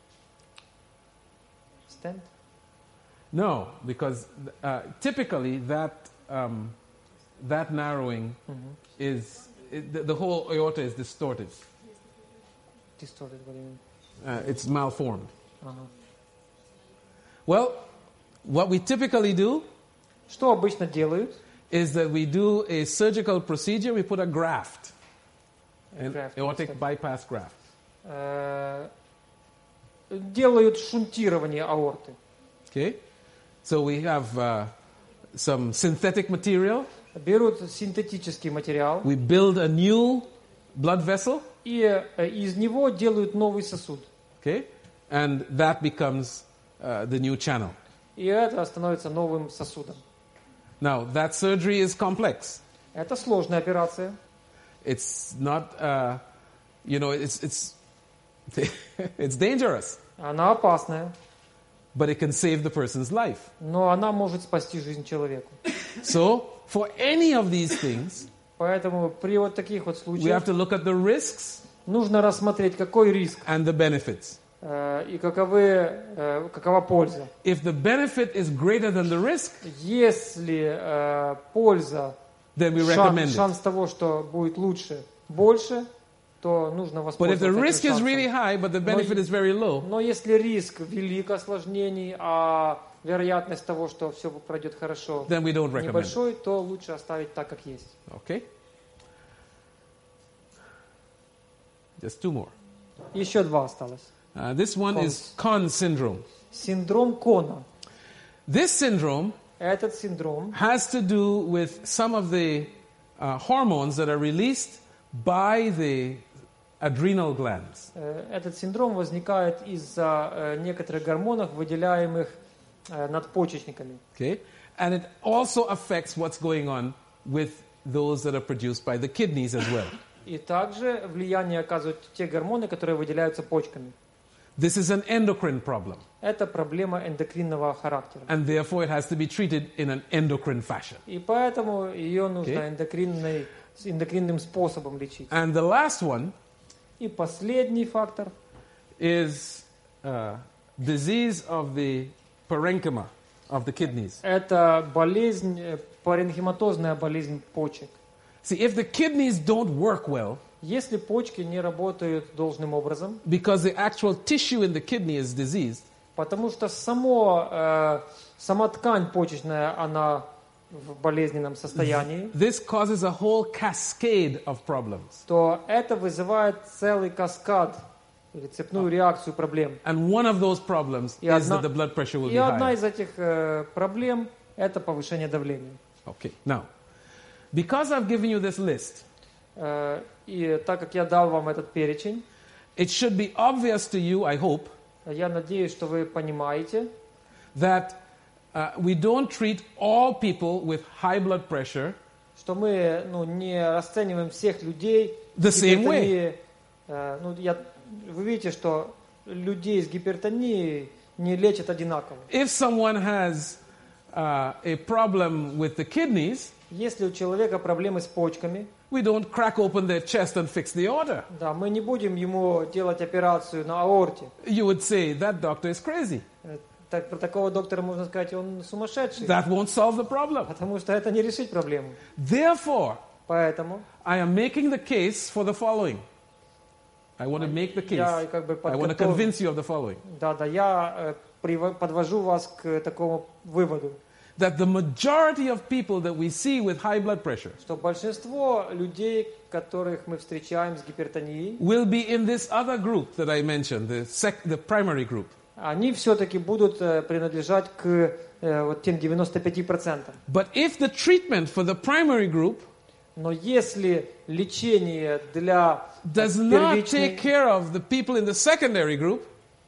S2: Stent?
S1: No, because uh, typically that um, that narrowing
S2: Мгм.
S1: is it, the, the whole aorta is distorted.
S2: Distorted, what do you mean?
S1: Uh, it's malformed.
S2: Ага.
S1: Well, what we typically do
S2: Что обычно делают?
S1: is that we do a surgical procedure. We put a graft, an
S2: Graft,
S1: aortic
S2: understood.
S1: bypass graft.
S2: Э, Делают шунтирование аорты.
S1: Okay, so we have uh, some synthetic material.
S2: Берут синтетический материал
S1: We build a new blood vessel.
S2: и э, из него делают новый сосуд.
S1: Okay, and that becomes uh, the new channel.
S2: И это становится новым сосудом.
S1: Now that surgery is complex.
S2: Это сложная операция.
S1: It's not, uh, you know, it's it's it's dangerous,
S2: Она опасная,
S1: but it can save the person's life.
S2: но она может спасти жизнь человеку.
S1: So for any of these things,
S2: Поэтому при вот таких вот
S1: we have
S2: случаях
S1: to look at the risks
S2: нужно рассмотреть, какой риск
S1: and the benefits.
S2: э, и каковы, э, какова польза.
S1: If the benefit is greater than the risk,
S2: Если э, польза,
S1: then we
S2: шан-
S1: recommend it.
S2: шанс того, что будет лучше, больше, то нужно
S1: But if the
S2: воспользоваться
S1: risk
S2: этим
S1: is
S2: шансом.
S1: really high, but the benefit is very low,
S2: Но если риск велик осложнений, а вероятность того, что все пройдет хорошо,
S1: then we don't recommend it.
S2: небольшой, то лучше оставить так, как есть.
S1: Okay? Just two more.
S2: Еще два осталось.
S1: Uh, this one is Conn syndrome.
S2: Синдром Кона.
S1: This syndrome
S2: Этот синдром
S1: has to do with some of the uh, hormones that are released by the adrenal glands.
S2: Э, Этот синдром возникает из-за э, некоторых гормонов, выделяемых э, надпочечниками.
S1: Okay? And it also affects what's going on with those that are produced by the kidneys as well.
S2: И также влияние оказывают те гормоны, которые выделяются почками.
S1: This is an endocrine problem,
S2: Это проблема эндокринного характера.
S1: and therefore it has to be treated in an endocrine fashion.
S2: И поэтому ее нужно
S1: Okay.
S2: эндокринной, с эндокринным способом лечить.
S1: And the last one
S2: И последний фактор
S1: is uh, disease of the parenchyma of the kidneys.
S2: – это болезнь, э, паренхематозная болезнь почек.
S1: See, if the kidneys don't work well,
S2: Если почки не работают должным образом,
S1: because the actual tissue in the kidney is diseased,
S2: потому что само, э, сама ткань почечная, она в болезненном состоянии,
S1: this causes a whole cascade of problems.
S2: то это вызывает целый каскад или цепную реакцию проблем.
S1: And one of those problems
S2: И
S1: is
S2: одна-
S1: that the blood pressure will
S2: И
S1: be
S2: одна
S1: high.
S2: из этих э, проблем – это повышение давления.
S1: Okay, now, because I've given you this list,
S2: Э, И так как я дал вам этот перечень,
S1: it should be obvious to you, I hope,
S2: я надеюсь, что вы понимаете,
S1: that uh, we don't treat all people with high blood pressure
S2: что мы ну, не расцениваем всех людей
S1: The
S2: с
S1: same
S2: гипертонией. Э, ну, я, вы видите, что людей с гипертонией не лечат одинаково.
S1: If someone has uh, a problem with the kidneys,
S2: Если у человека проблемы с почками,
S1: we don't crack open their chest and fix the aorta.
S2: да, мы не будем ему делать операцию на аорте.
S1: You would say, that doctor is crazy.
S2: Э, Так, про такого доктора можно сказать, он сумасшедший,
S1: That won't solve the problem.
S2: потому что это не решить проблему.
S1: Therefore,
S2: Поэтому
S1: I am making the case for the following. I want to make the case.
S2: я как бы
S1: I want to
S2: подготов-
S1: convince you of the following.
S2: Да, да, я э, приво- подвожу вас к такому выводу,
S1: That the majority of people that we see with high blood pressure
S2: что большинство людей, которых мы встречаем с гипертонией,
S1: will be in this other group that I mentioned, the, sec- the primary group.
S2: они все-таки будут э, принадлежать к э, вот тем девяноста пяти процентам.
S1: But if the treatment for the primary group
S2: Но если лечение для э,
S1: does not take
S2: первичной,
S1: care of the people in the secondary group,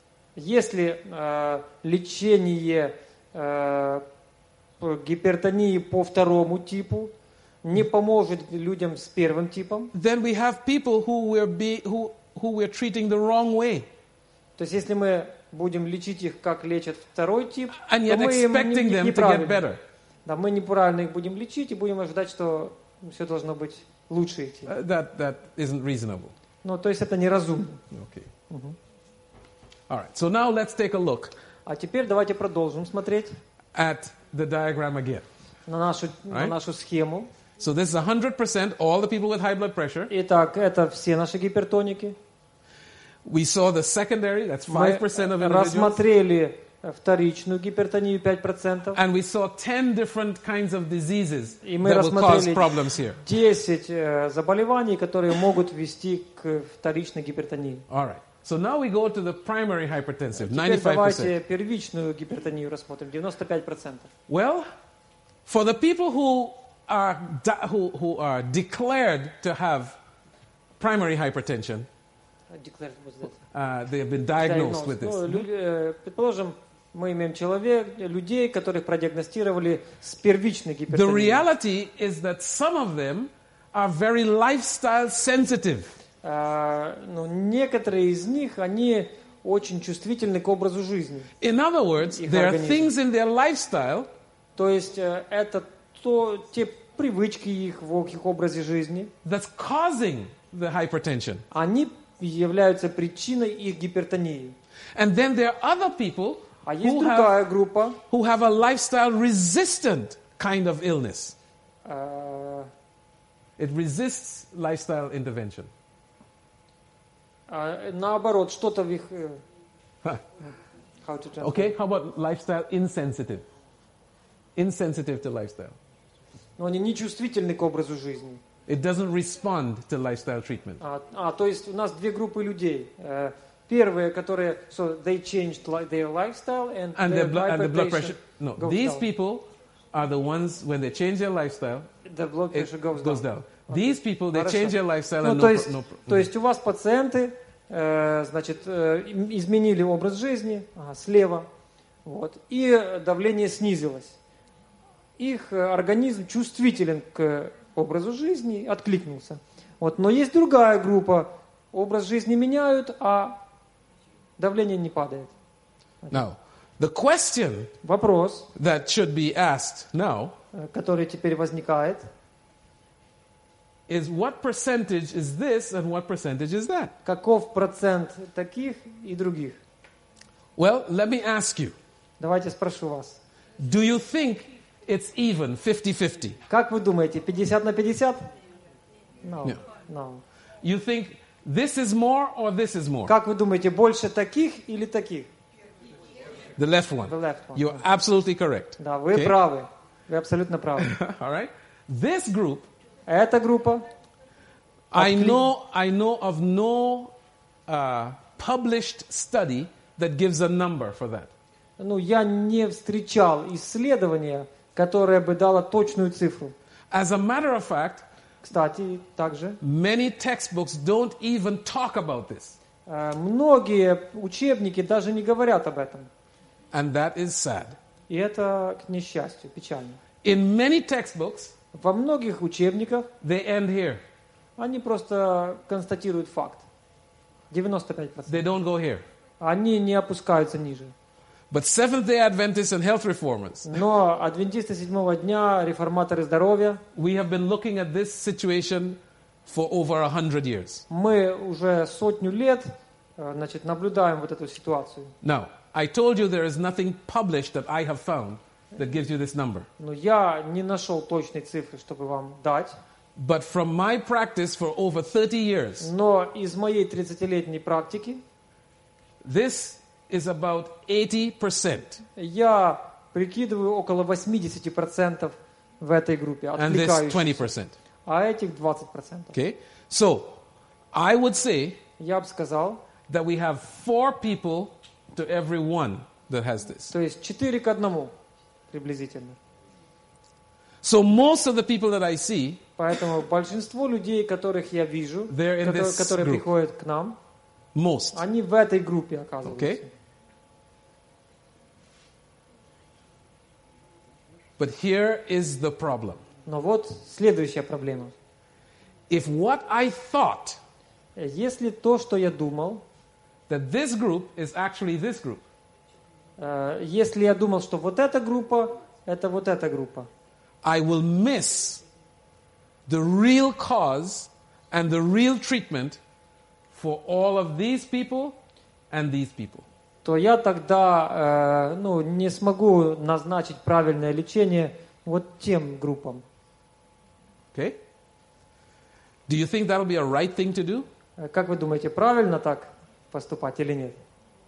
S2: если э, лечение э, по гипертонии по второму типу не поможет людям с первым типом,
S1: then we have people who we're, be, who, who we're treating the wrong way.
S2: то есть если мы будем лечить их, как лечат второй тип,
S1: And
S2: то
S1: yet
S2: мы им
S1: expecting
S2: не-
S1: them to get
S2: неправильно.
S1: better.
S2: Да, мы неправильно их будем лечить и будем ожидать, что все должно быть лучше идти.
S1: Uh, that, that isn't reasonable.
S2: Ну, то есть это неразумно.
S1: Okay. All right. So now let's take a look
S2: А теперь давайте продолжим смотреть
S1: at the diagram again.
S2: на нашу, на
S1: Right.
S2: нашу схему.
S1: So this is one hundred percent all the people with high blood pressure.
S2: Итак, это все наши гипертоники.
S1: We saw the secondary, that's
S2: Мы
S1: five percent of individuals.
S2: рассмотрели вторичную гипертонию пять процентов.
S1: And we saw ten different kinds of diseases
S2: И мы
S1: that will cause
S2: рассмотрели
S1: problems here.
S2: десять э, заболеваний, которые могут вести к вторичной гипертонии.
S1: All right. So now we go to the primary hypertensive,
S2: Теперь
S1: ninety-five percent.
S2: давайте первичную гипертонию рассмотрим, девяносто пять процентов.
S1: Well, for the people who are di- who, who are declared to have primary hypertension,
S2: Declared was that.
S1: uh, they have been diagnosed with
S2: Ну,
S1: this.
S2: лю- э, предположим, мы имеем человек, людей, которых продиагностировали с первичной
S1: The
S2: гипертонией.
S1: reality is that some of them are very lifestyle sensitive.
S2: А, ну, некоторые из них, они очень чувствительны к образу жизни.
S1: In other words,
S2: Их
S1: there are
S2: организм.
S1: things in their lifestyle
S2: То есть э, это то, те привычки их в их образе жизни,
S1: that's causing the hypertension.
S2: они являются причиной их гипертонии.
S1: And then there are other people
S2: А есть
S1: who have,
S2: другая группа,
S1: who have a lifestyle resistant kind of illness.
S2: э,
S1: It resists lifestyle intervention.
S2: э, наоборот, что-то в их... э,
S1: Huh.
S2: how to translate?
S1: Okay, how about lifestyle insensitive? Insensitive to lifestyle.
S2: Но они не чувствительны к образу жизни.
S1: It doesn't respond to lifestyle treatment.
S2: А, а, то есть у нас две группы людей. Э, Первые, которые, so they changed li- their lifestyle and,
S1: And
S2: their
S1: the, blo- and the blood pressure.
S2: hypertension
S1: No,
S2: goes
S1: these
S2: down.
S1: people are the ones, when they change their lifestyle,
S2: The blood
S1: it
S2: pressure goes,
S1: goes
S2: down.
S1: down. These people, they
S2: Хорошо.
S1: change their lifestyle
S2: Ну,
S1: and
S2: то
S1: no,
S2: есть,
S1: pro- no pro-
S2: то есть у вас пациенты, э, значит, э, им- изменили образ жизни, ага, слева, вот, и давление снизилось. Их э, организм чувствителен к образу жизни, откликнулся. Вот, но есть другая группа, образ жизни меняют, а давление не падает.
S1: Now, the question
S2: Вопрос,
S1: that should be asked now
S2: э, который теперь возникает,
S1: is what percentage is this and what percentage is that?
S2: каков процент таких и других?
S1: Well, let me ask you.
S2: Давайте спрошу вас.
S1: Do you think it's even fifty-fifty?
S2: Как вы думаете, пятьдесят на пятьдесят? No.
S1: Yeah.
S2: No.
S1: You think this is more or this is more?
S2: Как вы думаете, больше таких или таких?
S1: The left one.
S2: The left one.
S1: You're absolutely correct.
S2: Да, вы
S1: Okay?
S2: правы. Вы абсолютно правы.
S1: All right? This group,
S2: Эта группа,
S1: I
S2: Отклик-
S1: know, I know of no uh, published study that gives a number for that.
S2: ну, я не встречал исследования, которое бы дало точную цифру.
S1: As a matter of fact,
S2: Кстати, также
S1: many textbooks don't even talk about this.
S2: э, многие учебники даже не говорят об этом.
S1: And that is sad.
S2: И это, к несчастью, печально.
S1: In many textbooks,
S2: Во многих учебниках
S1: they end here.
S2: они просто констатируют факт. девяносто пять процентов.
S1: They don't go here.
S2: Они не опускаются ниже.
S1: But Seventh-day Adventists and health reformers,
S2: Но адвентисты седьмого дня, реформаторы здоровья,
S1: we have been looking at this situation for over a hundred years.
S2: мы уже сотню лет э, значит, наблюдаем вот эту ситуацию.
S1: Now, I told you there is nothing published that I have found that gives you this number.
S2: Но я не нашел точной цифры, чтобы вам дать.
S1: But from my practice for over thirty years,
S2: Но из моей тридцатилетней практики
S1: this is about eighty percent.
S2: я прикидываю около восемьдесят процентов в этой группе,
S1: And this twenty
S2: откликающихся,
S1: percent.
S2: а этих двадцать процентов.
S1: Okay? So, I would say
S2: Я бы сказал,
S1: that we have four people to every one that has this.
S2: то есть четыре к одному приблизительно.
S1: So most of the people that I see,
S2: Поэтому большинство людей, которых я вижу,
S1: They're in
S2: которые,
S1: this
S2: которые
S1: group.
S2: приходят к нам,
S1: most,
S2: они в этой группе оказываются.
S1: Okay. but here is the problem.
S2: Но вот следующая проблема.
S1: If what I thought
S2: Если то, что я думал,
S1: that this group is actually this group,
S2: э, если я думал, что вот эта группа, это вот эта группа,
S1: I will miss the real cause and the real treatment for all of these people and these people.
S2: то я тогда э, ну, не смогу назначить правильное лечение вот тем группам.
S1: Okay? Do you think that'll be a right thing to do?
S2: Как вы думаете, правильно так поступать или нет?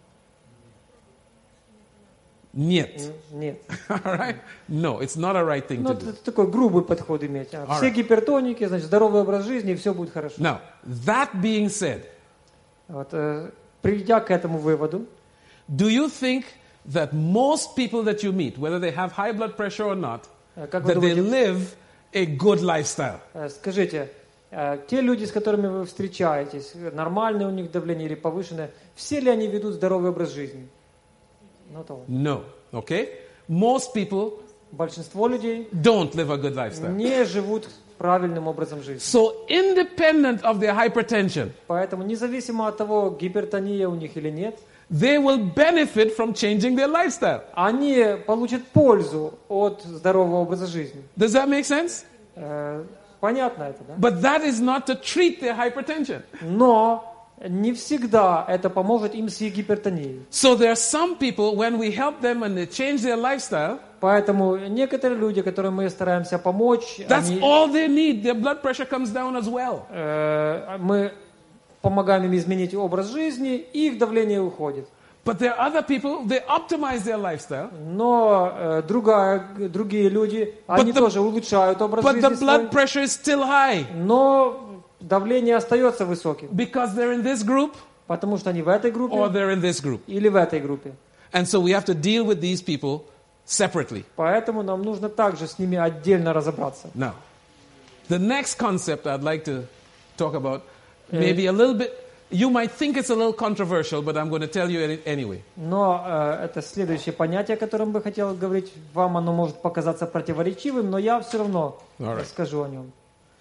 S1: Нет.
S2: Нет.
S1: All right? No, it's not a right thing
S2: Ну,
S1: to do.
S2: это такой грубый подход иметь. А все
S1: Alright.
S2: гипертоники, значит, здоровый образ жизни, и все будет хорошо.
S1: Now, that being said,
S2: Вот, э, придя к этому выводу,
S1: do you think that most people that you meet, whether they have high blood pressure or not,
S2: э, как вы
S1: that they
S2: думаете,
S1: live a good lifestyle?
S2: э, скажите, э, те люди, с которыми вы встречаетесь, нормальное у них давление или повышенное, все ли они ведут здоровый образ жизни? Ну, то.
S1: No. Okay? Most people
S2: Большинство людей
S1: don't live a good lifestyle.
S2: не живут правильным образом жизни.
S1: So, independent of their hypertension,
S2: Поэтому независимо от того, гипертония у них или нет,
S1: they will benefit from changing their lifestyle.
S2: они получат пользу от здорового образа жизни.
S1: Does that make sense?
S2: Э, Понятно это, да?
S1: But that is not to treat their hypertension.
S2: Но не всегда это поможет им с их гипертонией.
S1: So there are some people, when we help them and they change their lifestyle,
S2: Поэтому некоторые люди, которым мы стараемся помочь,
S1: that's
S2: они,
S1: all they need. Their blood pressure comes down as well.
S2: э, мы помогаем им изменить образ жизни, и их давление уходит.
S1: But there are other people, they optimize their lifestyle,
S2: Но э, другая, другие люди, они
S1: the-
S2: тоже улучшают образ
S1: but the
S2: жизни свой,
S1: blood pressure is still high
S2: но давление остается высоким,
S1: because they're in this group
S2: потому что они в этой группе
S1: or they're in this group.
S2: или в этой группе.
S1: And so we have to deal with these people separately.
S2: Поэтому нам нужно также с ними отдельно разобраться.
S1: Now, the next concept I'd like to talk about, maybe a little bit, you might think it's a little controversial, but I'm going to tell you any- anyway.
S2: Но э, это следующее понятие, о котором бы хотел говорить вам, оно может показаться противоречивым, но я все равно
S1: Alright.
S2: расскажу о нем.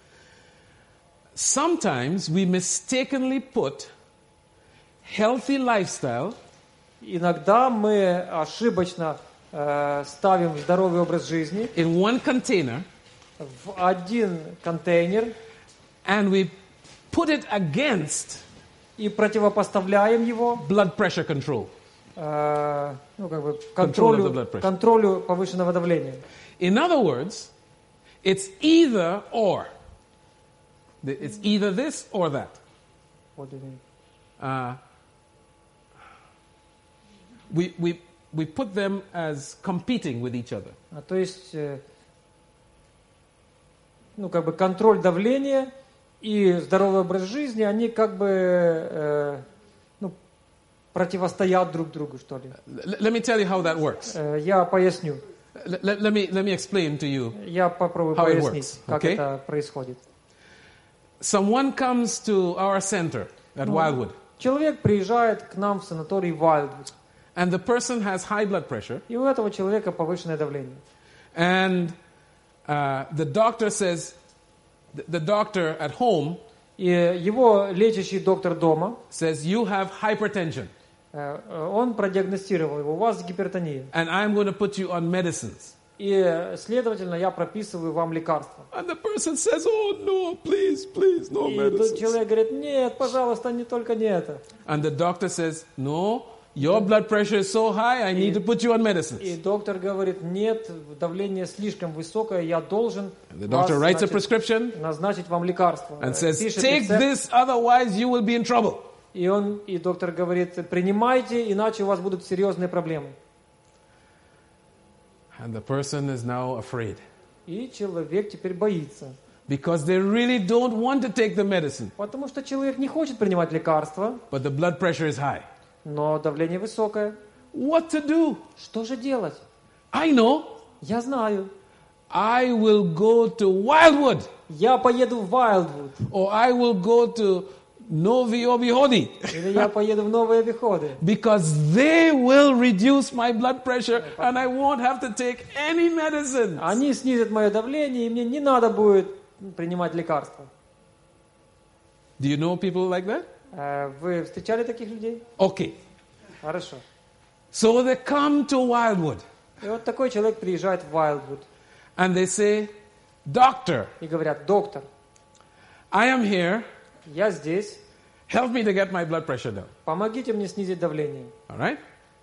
S1: Sometimes we mistakenly put healthy lifestyle
S2: Иногда мы ошибочно э, ставим здоровый образ жизни
S1: in one container
S2: в один контейнер
S1: and we put it against
S2: и противопоставляем его
S1: blood pressure control.
S2: э, ну, как бы,
S1: Control of the
S2: контролю,
S1: blood pressure.
S2: контролю повышенного давления.
S1: In other words, it's either or. It's either this or that.
S2: Вот и-
S1: Uh, we, we, we put them as competing with each other.
S2: А, то есть, э, ну, как бы контроль давления и здоровый образ жизни, они как бы э, ну, противостоят друг другу, что ли.
S1: L- let me tell you how that works.
S2: Э, я поясню.
S1: L- let, let me, let me explain to you.
S2: Я попробую
S1: How it
S2: пояснить,
S1: works,
S2: как
S1: okay?
S2: это происходит.
S1: Someone comes to our center at Wildwood,
S2: Человек приезжает к нам в санаторий Wildwood,
S1: and the person has high blood pressure,
S2: и у этого человека повышенное давление.
S1: and uh, the doctor says, the, the doctor at home
S2: И его лечащий доктор дома,
S1: says, you have hypertension,
S2: э, он продиагностировал его, у вас гипертония.
S1: and I'm going to put you on medicines.
S2: И, следовательно, я прописываю вам лекарства.
S1: And the person says, oh no, please, please, no
S2: И тот
S1: medicines.
S2: человек говорит, нет, пожалуйста, не только не это.
S1: And the doctor says, no, your blood pressure is so high, I need to put you on
S2: И
S1: medicines.
S2: доктор говорит, нет, давление слишком высокое, я должен
S1: The doctor
S2: вас,
S1: writes a
S2: значит,
S1: prescription
S2: назначить вам лекарство.
S1: and says,
S2: Пишет
S1: take
S2: рецепт,
S1: this, otherwise you will be in trouble.
S2: и, он, и доктор говорит, принимайте, иначе у вас будут серьезные проблемы.
S1: And the person is now afraid
S2: И человек теперь боится.
S1: because they really don't want to take the medicine,
S2: Потому что человек не хочет принимать лекарства,
S1: but the blood pressure is high.
S2: но давление высокое.
S1: What to do?
S2: Что же делать?
S1: I know.
S2: Я знаю.
S1: I will go to Wildwood,
S2: Я поеду в Wildwood,
S1: or I will go to Novi Obihodi,
S2: или я поеду в Новые Обиходы.
S1: because they will reduce my blood pressure and I won't have to take any medicine.
S2: Они снизят мое давление, и мне не надо будет принимать лекарства.
S1: Do you know people like that?
S2: Э, Вы встречали таких людей?
S1: Okay.
S2: Хорошо.
S1: So they come to Wildwood
S2: И вот такой человек приезжает в Wildwood
S1: and they say, Doctor,
S2: и говорят, доктор,
S1: I am here.
S2: я здесь,
S1: Help me to get my blood pressure down.
S2: помогите мне снизить давление.
S1: All right?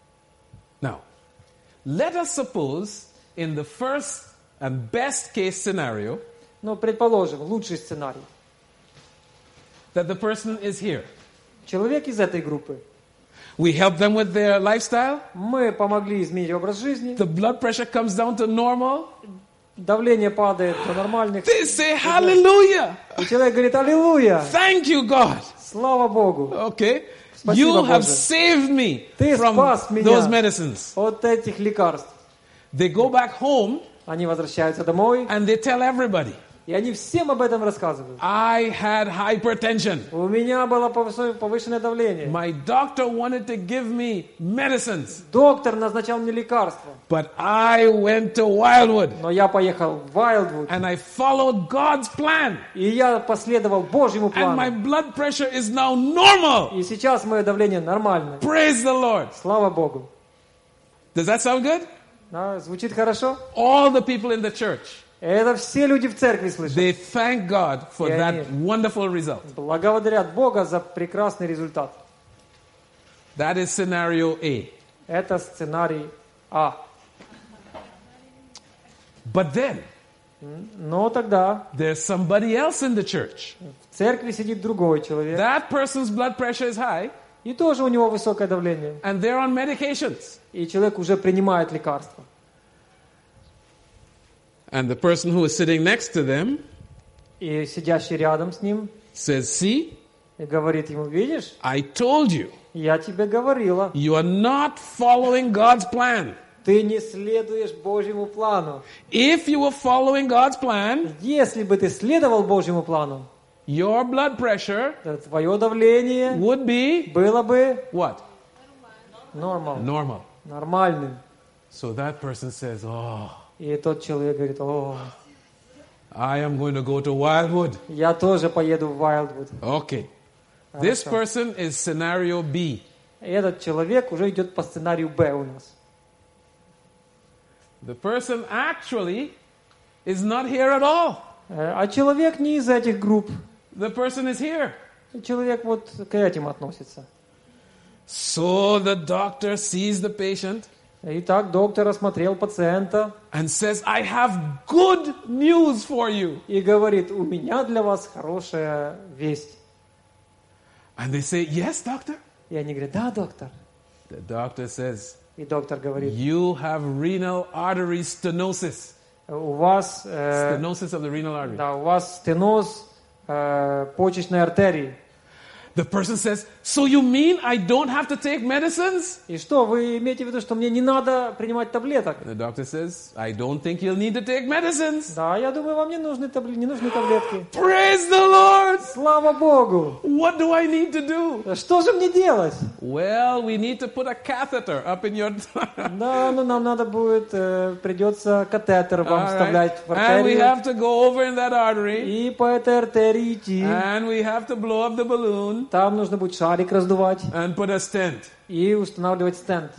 S1: Now, let us suppose in the first and best case scenario
S2: Но предположим, лучший сценарий.
S1: that the person is here.
S2: Человек из этой группы.
S1: We help them with their lifestyle.
S2: Мы помогли изменить образ жизни.
S1: The blood pressure comes down to normal.
S2: Давление падает до нормальных.
S1: They say, hallelujah.
S2: И человек говорит, аллилуйя.
S1: Thank you, God.
S2: Слава Богу.
S1: Okay.
S2: Спасибо,
S1: You have
S2: Боже.
S1: saved me
S2: Ты
S1: from
S2: спас меня
S1: those medicines.
S2: от этих лекарств.
S1: They go back home
S2: Они возвращаются домой,
S1: and they tell everybody,
S2: и они всем об этом рассказывают.
S1: I had hypertension.
S2: У меня было повышенное повышенное давление.
S1: My doctor wanted to give me medicines,
S2: Доктор назначал мне лекарства.
S1: but I went to Wildwood
S2: Но я поехал в Вайлдвуд,
S1: and I followed God's plan.
S2: и я последовал Божьему
S1: And my
S2: плану.
S1: blood pressure is now normal.
S2: И сейчас мое давление нормальное.
S1: Praise the Lord.
S2: Слава Богу.
S1: Does that sound good?
S2: Да, звучит хорошо?
S1: All the people in the church,
S2: Это все люди в церкви слышат.
S1: they thank God for
S2: Yeah,
S1: that
S2: yeah.
S1: wonderful result.
S2: Благодарят Бога за прекрасный результат.
S1: That is scenario A.
S2: Это сценарий А.
S1: But then,
S2: Но тогда
S1: there's somebody else in the church.
S2: в церкви сидит другой человек,
S1: That person's blood pressure is high,
S2: и тоже у него высокое давление.
S1: and they're on medications.
S2: И человек уже принимает лекарства.
S1: And the person who is sitting next to them
S2: И сидящий рядом с ним
S1: says, see,
S2: и говорит ему, видишь,
S1: I told you,
S2: я тебе говорила,
S1: you are not following God's plan.
S2: ты не следуешь Божьему плану.
S1: If you were following God's plan,
S2: Если бы ты следовал Божьему плану,
S1: your blood pressure
S2: то твое давление
S1: would be
S2: было бы
S1: what?
S2: нормал,
S1: Normal.
S2: нормальным.
S1: So that person says, oh,
S2: И тот человек говорит, о,
S1: I am going to go to Wildwood.
S2: я тоже поеду в Вайлдвуд.
S1: Okay. This
S2: Хорошо.
S1: person is scenario B.
S2: И этот человек уже идет по сценарию Б у нас.
S1: The person actually is not here at all.
S2: Э, А человек не из этих групп.
S1: The person is here.
S2: Человек вот к этим относится.
S1: So the doctor sees the patient
S2: Итак, доктор осмотрел пациента
S1: and says, I have good news for you.
S2: и говорит, у меня для вас хорошая весть.
S1: And they say, yes, doctor.
S2: И они говорят, да, доктор.
S1: The doctor says,
S2: И доктор говорит,
S1: you have renal artery stenosis.
S2: у вас, э,
S1: Stenosis of the renal artery.
S2: да, у вас стеноз э, почечной артерии.
S1: The person says, so you mean I don't have to take medicines?
S2: И что, вы имеете в виду, что мне не надо принимать таблеток?
S1: The doctor says, I don't think you'll need to take medicines.
S2: Да, я думаю, вам не нужны, табл... не нужны таблетки.
S1: Praise the Lord.
S2: Слава Богу!
S1: What do I need to do?
S2: Что же мне делать?
S1: Well, we need to put a catheter up in your...
S2: Да, ну нам надо будет, э, придется катетер вам
S1: All
S2: вставлять
S1: right.
S2: в
S1: And we
S2: артерию.
S1: have to go over in that artery.
S2: И по этой артерии идти.
S1: And we have to blow up the balloon
S2: Там нужно будет шарик раздувать
S1: and put a stent.
S2: и устанавливать стенд.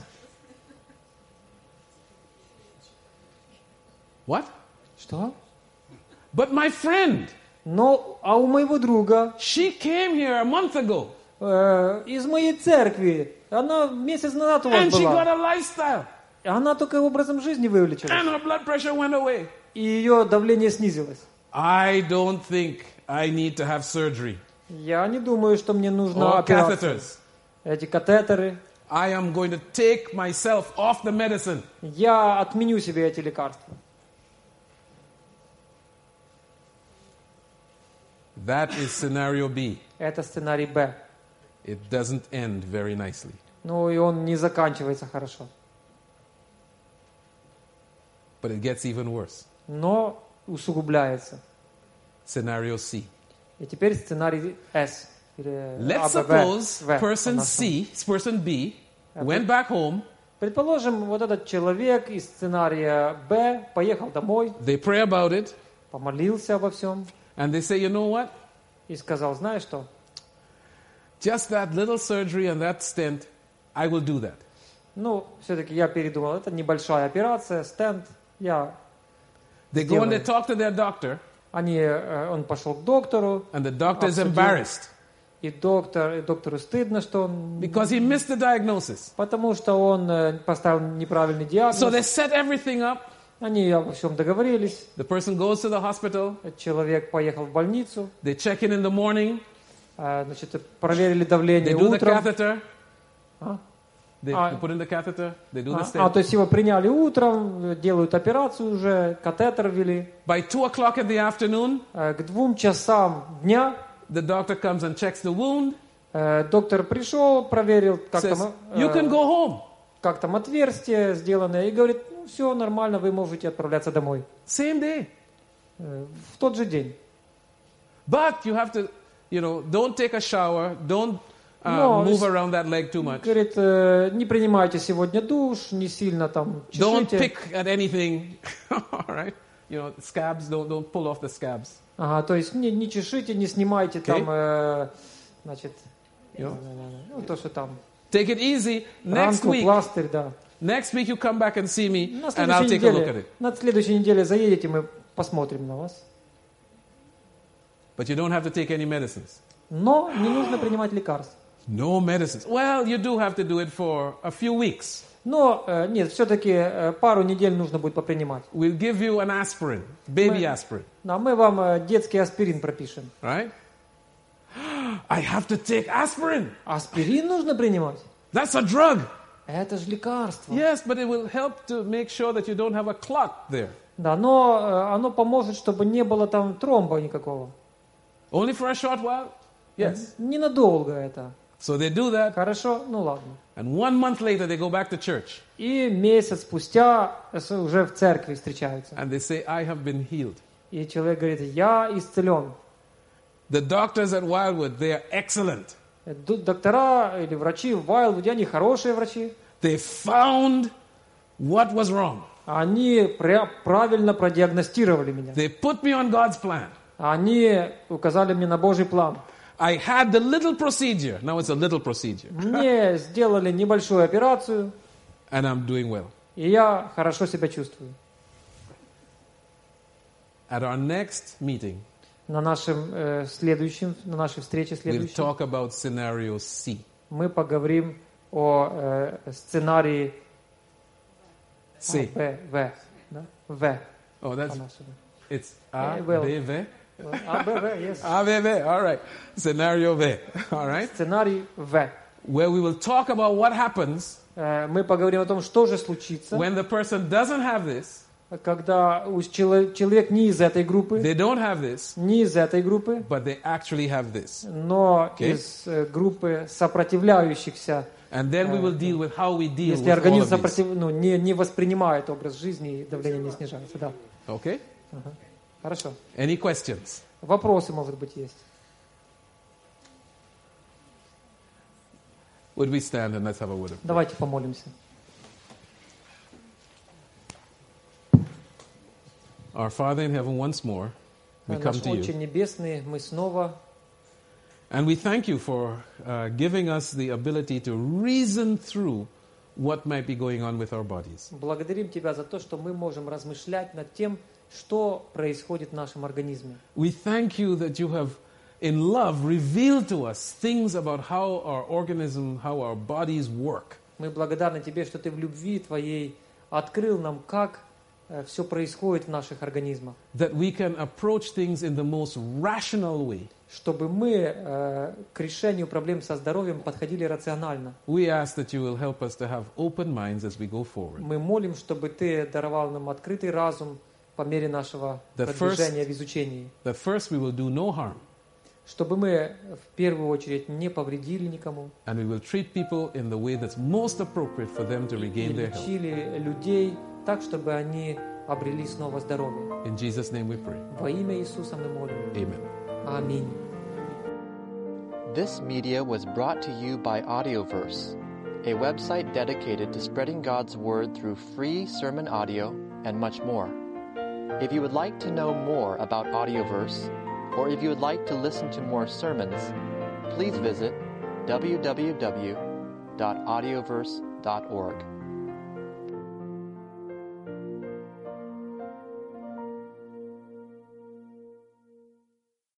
S1: What?
S2: Что?
S1: But my friend,
S2: Но, а у моего друга
S1: she came here a month ago
S2: э, из моей церкви, она месяц назад у вас
S1: and she got
S2: была.
S1: a lifestyle
S2: Она только образом жизни вылечилась.
S1: and her blood pressure went away.
S2: И ее давление снизилось.
S1: I don't think I need to have surgery
S2: Я не думаю, что мне нужна
S1: or
S2: операция.
S1: catheters.
S2: Эти катетеры.
S1: I am going to take myself off the medicine.
S2: Я отменю себе эти лекарства.
S1: That is scenario B.
S2: Это сценарий Б.
S1: It doesn't end very nicely.
S2: Ну и он не заканчивается хорошо.
S1: But it gets even worse.
S2: Но усугубляется.
S1: Scenario C.
S2: И теперь сценарий С. Или
S1: Let's
S2: А, Б, В,
S1: suppose
S2: В,
S1: person
S2: по-нашему.
S1: C, person B, went back home.
S2: Предположим, вот этот человек из сценария Б поехал домой,
S1: They pray about it,
S2: помолился обо всем
S1: and they say, you know what?
S2: и сказал, знаешь что,
S1: Just that little surgery and that stent, I will do that.
S2: ну, все-таки я передумал, это небольшая операция, стенд, я...
S1: They go and they
S2: Сделаем.
S1: talk to their doctor,
S2: Они, э, он пошел к доктору,
S1: and the doctor is
S2: Обсудил.
S1: embarrassed.
S2: И доктор, и доктору стыдно, что он...
S1: because he missed the diagnosis.
S2: Потому что он э, поставил неправильный диагноз.
S1: So they set everything up.
S2: Они обо всем договорились.
S1: The person goes to the hospital.
S2: Человек поехал в больницу.
S1: They check in in the morning.
S2: Э, значит, проверили давление
S1: They do
S2: утром.
S1: the catheter.
S2: А?
S1: They,
S2: А.
S1: they put in the catheter. They do
S2: А,
S1: the
S2: а,
S1: stent.
S2: то есть его приняли утром, делают операцию уже, катетер ввели.
S1: By two o'clock in the afternoon,
S2: Э, к двум часам дня
S1: the doctor comes and checks the wound.
S2: э, доктор пришел, проверил, как
S1: Says,
S2: там,
S1: you can
S2: э,
S1: go home.
S2: как там отверстие сделанное, и говорит, ну, все нормально, вы можете отправляться домой.
S1: Same day.
S2: Э, в тот же день.
S1: But you have to, you know, don't take a shower. Don't uh,
S2: No,
S1: move
S2: it's-
S1: around that leg too much.
S2: Говорит, э, не принимайте сегодня душ, не сильно там
S1: Don't
S2: чешите.
S1: pick at anything. All right? You know, scabs, don't, don't pull off the scabs.
S2: Ага, то есть не, не чешите, не снимайте
S1: Okay.
S2: там, э, значит,
S1: You know?
S2: ну, то, что там,
S1: Take it easy. Next
S2: ранку,
S1: week,
S2: пластырь, да.
S1: next week you come back and see me,
S2: На
S1: and I'll
S2: следующей
S1: take a look at
S2: неделе,
S1: it.
S2: на следующей неделе заедете, мы посмотрим на вас.
S1: But you don't have to take any medicines.
S2: Но не нужно принимать лекарств.
S1: No medicines. Well, you do have to do it for a few weeks.
S2: Но э, нет, все-таки э, пару недель нужно будет попринимать.
S1: We'll give you an aspirin, baby
S2: Мы-
S1: aspirin,
S2: А мы вам э, детский аспирин пропишем.
S1: right? I have to take aspirin.
S2: Аспирин нужно принимать?
S1: That's a drug.
S2: Это же лекарство.
S1: Yes, but it will help to make sure that you don't have a clot there.
S2: Да, но э, оно поможет, чтобы не было там тромба никакого.
S1: Only for a short while? Yes.
S2: Ненадолго это.
S1: So they do that,
S2: Хорошо? Ну ладно.
S1: and one month later they go back to church
S2: И месяц спустя с- уже в церкви встречаются.
S1: and they say, I have been healed.
S2: И человек говорит, я исцелен.
S1: The doctors at Wildwood, they are excellent.
S2: Д- Доктора или врачи в Вайлвуде, они хорошие врачи.
S1: They found what was wrong.
S2: Они пря- правильно продиагностировали меня.
S1: They put me on God's plan.
S2: Они указали мне на Божий план.
S1: I had the little procedure. Now it's a little procedure.
S2: Мне сделали небольшую операцию,
S1: And I'm doing well.
S2: и я хорошо себя чувствую.
S1: At our next meeting,
S2: На нашем э, следующем, на нашей встрече
S1: we'll
S2: следующей
S1: talk about scenario C.
S2: мы поговорим о э, сценарии
S1: C.
S2: А, В, В, да? В.
S1: Oh, that's,
S2: по-нашему.
S1: it's A,
S2: Eh, well.
S1: B, V.
S2: А, Б, В, yes.
S1: A, B, V. All right. Scenario V. All right.
S2: Сценарий В.
S1: Where we will talk about what happens
S2: Э, Мы поговорим о том, что же случится,
S1: when the person doesn't have this,
S2: когда у чело- человек не из этой группы,
S1: they don't have this,
S2: не из этой группы,
S1: but they actually have this.
S2: но
S1: Okay.
S2: из э, группы сопротивляющихся.
S1: And then we will deal with how we deal
S2: Если
S1: with all
S2: организм
S1: of these.
S2: сопротив... ну, не, не воспринимает образ жизни, и давление не снижается. Да.
S1: Okay?
S2: Ага. Хорошо.
S1: Any questions?
S2: Вопросы, может быть, есть.
S1: Would we stand and let's have a word of prayer?
S2: Давайте помолимся.
S1: Our Father in heaven, once more, we come
S2: Наш
S1: to
S2: Отче
S1: you.
S2: Небесный, мы снова
S1: And we thank you for uh, giving us the ability to reason through what might be going on with our bodies.
S2: благодарим Тебя за то, что мы можем размышлять над тем, что происходит в нашем организме.
S1: We thank you that you have, in love, revealed to us things about how our organism, how our bodies work.
S2: Мы благодарны Тебе, что Ты в любви Твоей открыл нам, как все происходит в наших организмах.
S1: That we can approach things in the most rational way.
S2: Чтобы мы э, к решению проблем со здоровьем подходили рационально.
S1: We ask that you will help us to have open minds as we go forward.
S2: Мы молим, чтобы Ты даровал нам открытый разум по мере нашего
S1: The
S2: продвижения в изучении.
S1: That first we will do no harm,
S2: Чтобы мы в первую очередь не повредили никому.
S1: and we will treat people in the way that's most appropriate for them to
S2: И
S1: regain their health.
S2: лечили людей так, чтобы они обрели снова здоровье.
S1: In Jesus' name we pray.
S2: Во имя Иисуса мы молим.
S1: Amen.
S2: Аминь.
S3: This media was brought to you by Audioverse, a website dedicated to spreading God's Word through free sermon audio and much more. If you would like to know more about Audioverse, or if you would like to listen to more sermons, please visit w w w dot audioverse dot org.